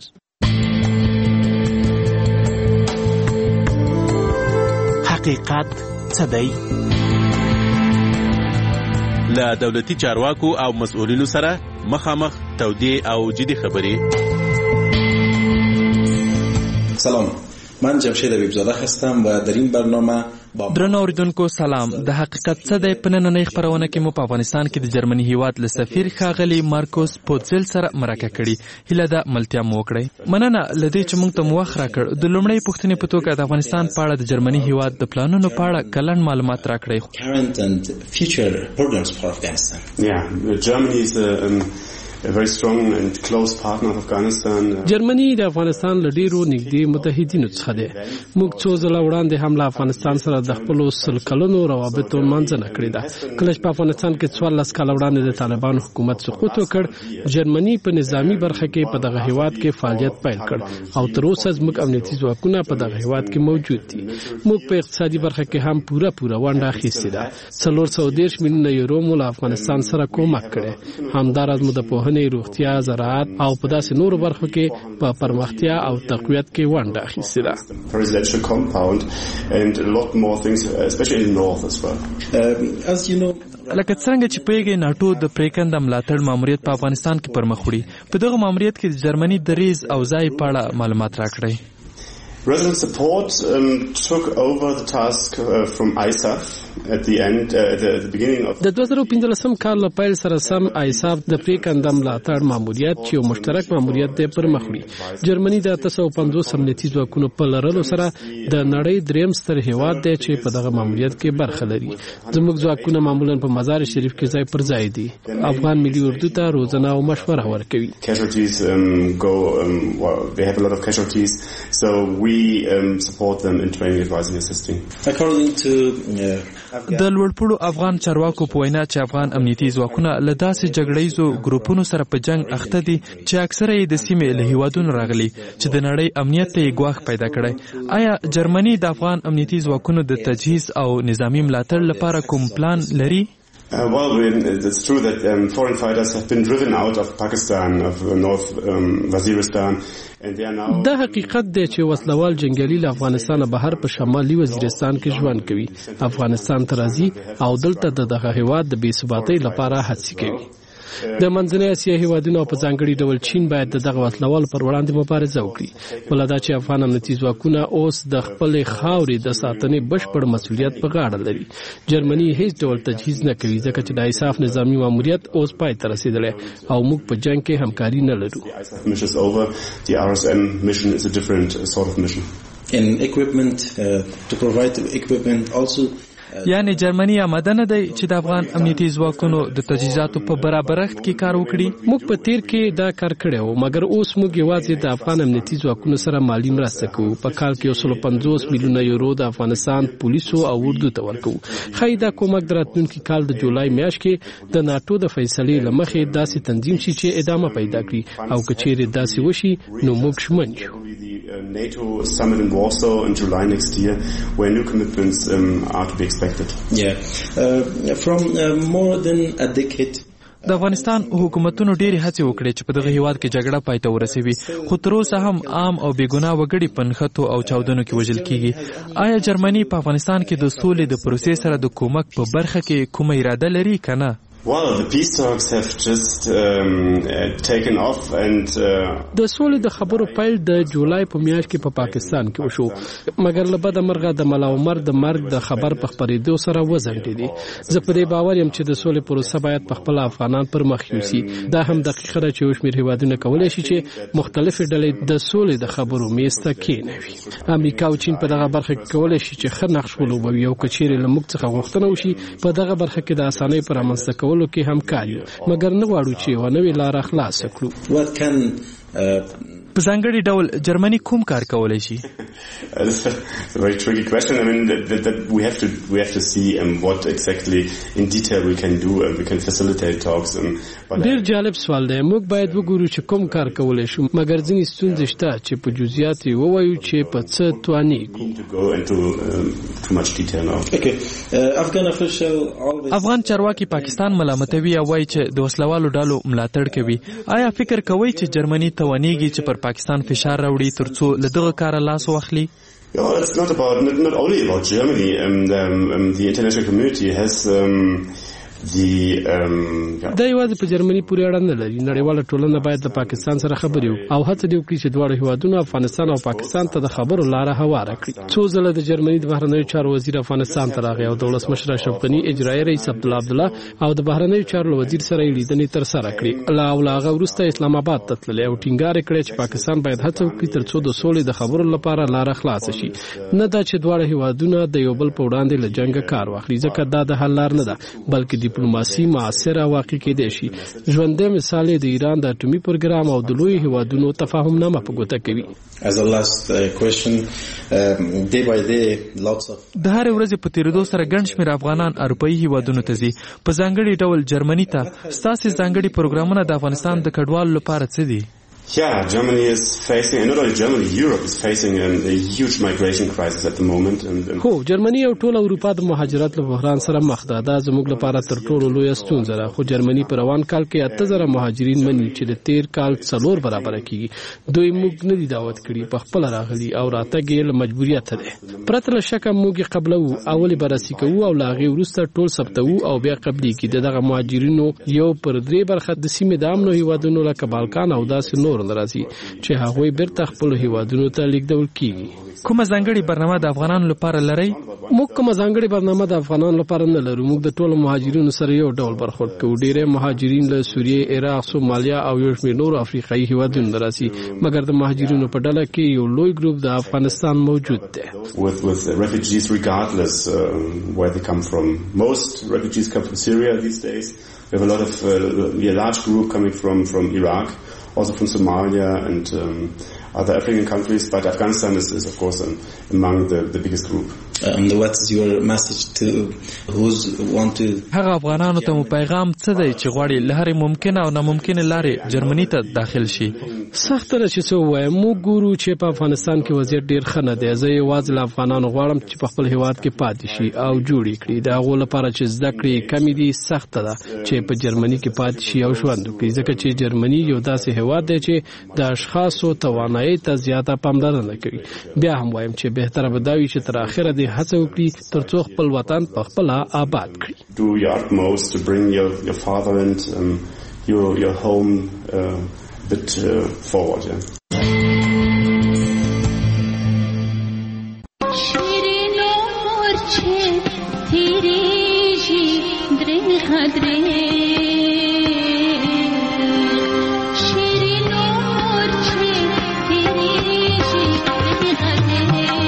حقیقت څه دی؟ له دولتي چارواکو او مسؤلینو سره مخامخ تودې او جدي خبرې. سلام، من جمشید حبیبزاده هستم و در این برنامه با درنو اوریدونکو سلام. د حقیقت څه دی په نننۍ خپرونه کې مو په افغانستان کې د جرمني هیواد له سفیر ښاغلي مارکوس پوتزل سره مرکه کړې. هیله ده ملتیا مو وکړئ. مننه لدې چې موږ ته مو وخت راکړ. د لومړۍ پوښتنې په توګه د افغانستان په اړه د جرمني هیواد د پلانونو په اړه کلن معلومات راکړئ. current and future programs for Afghanistan. Yeah, Germany is a um, a very strong and close partner of Afghanistan. جرمني د افغانستان له ډیرو نږدې متحدینو څخه دی. موږ څو ځله وړاندې هم له افغانستان سره د خپلو سل کلونو روابطو منځنه کړې ده. کله چې په افغانستان کې څوارلس کاله وړاندې د طالبانو حکومت سقوط وکړ، جرمني په نظامی برخه کې په دغه هیواد کې فعالیت پیل کړ او تر اوسه زموږ امنیتي ځواکونه په دغه هیواد کې موجود دي. موږ په اقتصادي برخه کې هم پوره پوره ونډه اخیستې ده. څلور سوه دېرش میلیونه یورو مو له افغانستان سره کومک کړی. همداراز مو د پوهنې، روغتیا، زراعت او په داسې نورو برخو کې په پرمختیا او تقویت کې ونډه اخیستې ده. Presidential compound and a lot more things, especially in the north as well. Uh, as you know, لکه څنګه چې پوهیږئ ناټو د پریکنده ملاتړ ماموریت په افغانستان کې پرمخ وړي. په دغه ماموریت کې د جرمني دریځ او ځای په اړه معلومات راکړئ. Resident Support um, took over the task uh, from I S A F at the end, uh, at the, at the beginning of د دوه زره پنځلسم کال له پیل سره سم آی اس اف د پریکنده ملاتړ ماموریت چې یو مشترک ماموریت دی پرمخ وړي. جرمني د اته سوه پنځوس امنیتي ځواکونو په لرلو سره د نړۍ دریم ستر هیواد دی چې په دغه ماموریت کې برخه لري. زموږ ځواکونه معمولا په مزار شریف کې ځای پر ځای دي. افغان ملي اردو ته روزنه او مشوره ورکوي. Casualties um, go um, well, they have a lot of casualties, so we um, support them in training, advising, assisting. According to uh, د لوړپوړو افغان چارواکو په وینا چې افغان امنیتي ځواکونه له داسې جګړیزو ګروپونو سره په جنگ اخته دي چې اکثره یې د سیمې له هیوادونو راغلي چې د نړۍ امنیت ته یې ګواښ پیدا کړی. آیا جرمني د افغان امنیتي ځواکونو د تجهیز او نظامی ملاتړ لپاره کوم پلان لري؟ Uh, well, it's true that um, foreign fighters have been driven out of Pakistan, of uh, North um, Waziristan, and they are now. دا حقیقت دی چې وسلوال جنگیالي له افغانستان بهر په شمالي وزیرستان کې ژوند کوي. افغانستان ته راځي او دلته د دغه هیواد د بې ثباتۍ لپاره هڅې کوي. د منځنۍ اسیا هیوادونو په ځانګړي ډول چین باید دغه وسلوال پر وړاندې مبارزه وکړي. بل دا چې افغان امنیتي ځواکونه اوس د خپلې خاورې د ساتنې بشپړ مسؤلیت په غاړه لري. جرمني هیڅ ډول تجهیز نه کوي ځکه چې د ایساف نظامی ماموریت اوس پای ته رسیدلی او موږ په جنگ کې همکاري نه لرو. In equipment uh, to provide equipment also یعنی جرمني آماده نه دی چې د افغان امنیتي ځواکونو د تجهیزاتو په برابرښت کې کار وکړي. موږ په تیر کې دا کار کړی و، مګر اوس موږ یوازې د افغان امنیتي ځواکونو سره مالی مرسته کوو. په کال کې یو سل پنځوس میلیونه یورو د افغانستان پولیسو او اردو ته ورکوو. ښایي دا کومک د راتلونکي کال د جولای میاشت کې د ناټو د فیصلې له مخې داسې تنظیم شي چې ادامه پیدا کړي او که چیرې داسې وشي نو موږ شمن یو. NATO summit in Warsaw in July next year, where new commitments um, are to be expected. Yeah, uh, from uh, more than a decade. د افغانستان حکومتونو ډېرې هڅې وکړې چې په دغه هیواد کې جګړه پای ته ورسوي، خو تر اوسه هم عام او بېګناه وګړي په نښتو او چاودنو کې وژل کېږي. آیا جرمني په افغانستان کې د سولې د پروسې سره د کومک په برخه کې کومه اراده لري که نه؟ Well, the peace talks have just um, uh, taken off and د سولې د خبرو پیل د جولای په میاشت کې په پا پاکستان کې وشو، مګر له بده مرغه د ملا عمر د مرګ د خبر په خبرېدو سره وځنډېدې دي. زه په دې باور یم چې د سولې پروسه باید په خپل افغانان پر مخ یوسي. دا هم دقیقه ده چې یو شمېر هیوادونه کولی شي چې مختلفې ډلې د سولې د خبرو میز ته کېنوي. امریکا او چین په دغه برخه کې کولی شي چې ښه نقش ولوبوي او که چیرې له موږ څخه غوښتنه وشي په دغه برخه کې د اسانۍ په رامنځته کولو کې همکار یو، مګر نه غواړو چې یوه نوې لاره خلاصه کړو. په ځانګړي ډول جرمني کوم کار کولی شي؟ It's a very tricky question. I mean, that, that, that we have to we have to see um, what exactly in detail we can do and we can facilitate talks. Um, ډېر جالب سوال دی. موږ باید وګورو چې کوم کار کولی شو، مګر ځینې ستونزې شته چې په جزئیات یې ووایو چې په څه توانېږو. افغان چارواکي پاکستان ملامتوي او وایي چې د وسلوالو ډلو ملاتړ کوي. آیا فکر کوئ چې جرمني توانېږي چې پر پاکستان فشار راوړي ترڅو له دغه کاره لاس واخلي؟ Yeah, it's not about not, not only about Germany. Um, the, um, the international community has um, the um, yeah. دا یوازې په جرمني پورې اړه نه لري. نړیواله ټولنه باید د پاکستان سره خبرې وکړي او هڅه دې وکړي چې دواړه هیوادونه افغانستان او پاکستان ته د خبرو لاره هواره کړي. څو ځله د جرمني د بهرنیو چارو وزیر افغانستان ته راغی او د ولسمشر اشرف غني اجرایي رئیس عبدالله عبدالله او د بهرنیو چارو وزیر سره یې لیدنې ترسره کړې. له هغه وروسته اسلام آباد ته تللی او ټینګار یې کړی چې پاکستان باید هڅه وکړي ترڅو د سولې د خبرو لپاره لاره خلاصه شي، نه دا چې دواړه هیوادونه د یو بل په وړاندې له جنګه کار واخلي، ځکه دا د حل لار نه ده بلکې ډیپلوماسي سره واقع کېدای شي. ژوندی مثال د ایران د اټومي پروګرام او د لوی هیوادونو تفاهم نامه په ګوته کوي. د هر ورځې په تیریدو سره ګڼ شمېر افغانان اروپایي هیوادونو ته ځي. په ځانګړي ډول جرمني ته. ستاسې ځانګړي پروګرامونه د افغانستان د کډوالو لپاره څه دي؟ Yeah, Germany is facing, and not only Germany, Europe is facing a, a huge migration crisis at the moment. And, um, هو جرمني او ټول اروپا د مهاجرت له بحران سره مخ ده. دا زموږ لپاره تر ټولو لویه ستونزه ده. خو جرمني په روان کال کې اته زره مهاجرین مني چې د تیر کال څلور برابره کیږي. دوی موږ نه دي دعوت کړي، په خپل راغلي او راتګ یې له مجبوریت ده. پرته له شکه موږ قبلو اول بررسي کوو او لا غي وروسته ټول ثبتو او بیا قبلي کې دغه مهاجرینو یو پر درې برخه د سیمې د امنو هیوادونو لکه بالکان او داسې نور ناراضي چې هغوی بیرته خپل هیوادونو ته لیږدول کیږي. کومه ځانګړې برنامه د افغانانو لپاره لرئ؟ موږ کومه ځانګړې برنامه د افغانانو لپاره نه لرو. موږ د ټولو مهاجرینو سره یو ډول برخورد کوو. ډېری مهاجرین له سوریې، عراق، سومالیا او یو شمېر نورو افریقایي هیوادونو راځي، مګر د مهاجرینو په ډله کې یو لوی ګروپ د افغانستان موجود دی. With, with refugees regardless uh, where they come from. Most refugees come from Syria these days. We have a lot of uh, a large group coming from from Iraq, also from Somalia and um, other African countries, but Afghanistan is, is of course um, among the, the biggest group. And what's your message to who's want to هغه افغانانو ته مو پیغام څه دی چې غواړي له هرې ممکنه او ناممکنه لارې جرمني ته داخل شي؟ سخت ده چې څه ووایم. موږ ګورو چې په افغانستان کې وضعیت ډېر ښه نه دی. زه یوازې له افغانانو غواړم چې په خپل هیواد کې پاتې شي او جوړ یې کړي. د هغو لپاره چې زده کړې کمې دي سخته ده چې په جرمني کې پاتې شي او ژوند وکړي، ځکه چې جرمني یو داسې هیواد دی چې د اشخاصو توانایي ته زیاته پاملرنه کوي. بیا هم وایم چې بهتره به دا وي چې تر اخره دې هڅه وکړي ترڅو خپل وطن په خپله آباد کړي. Do your utmost to bring your, your fatherland, um, your, your home uh, a bit uh, forward, yeah. Shirin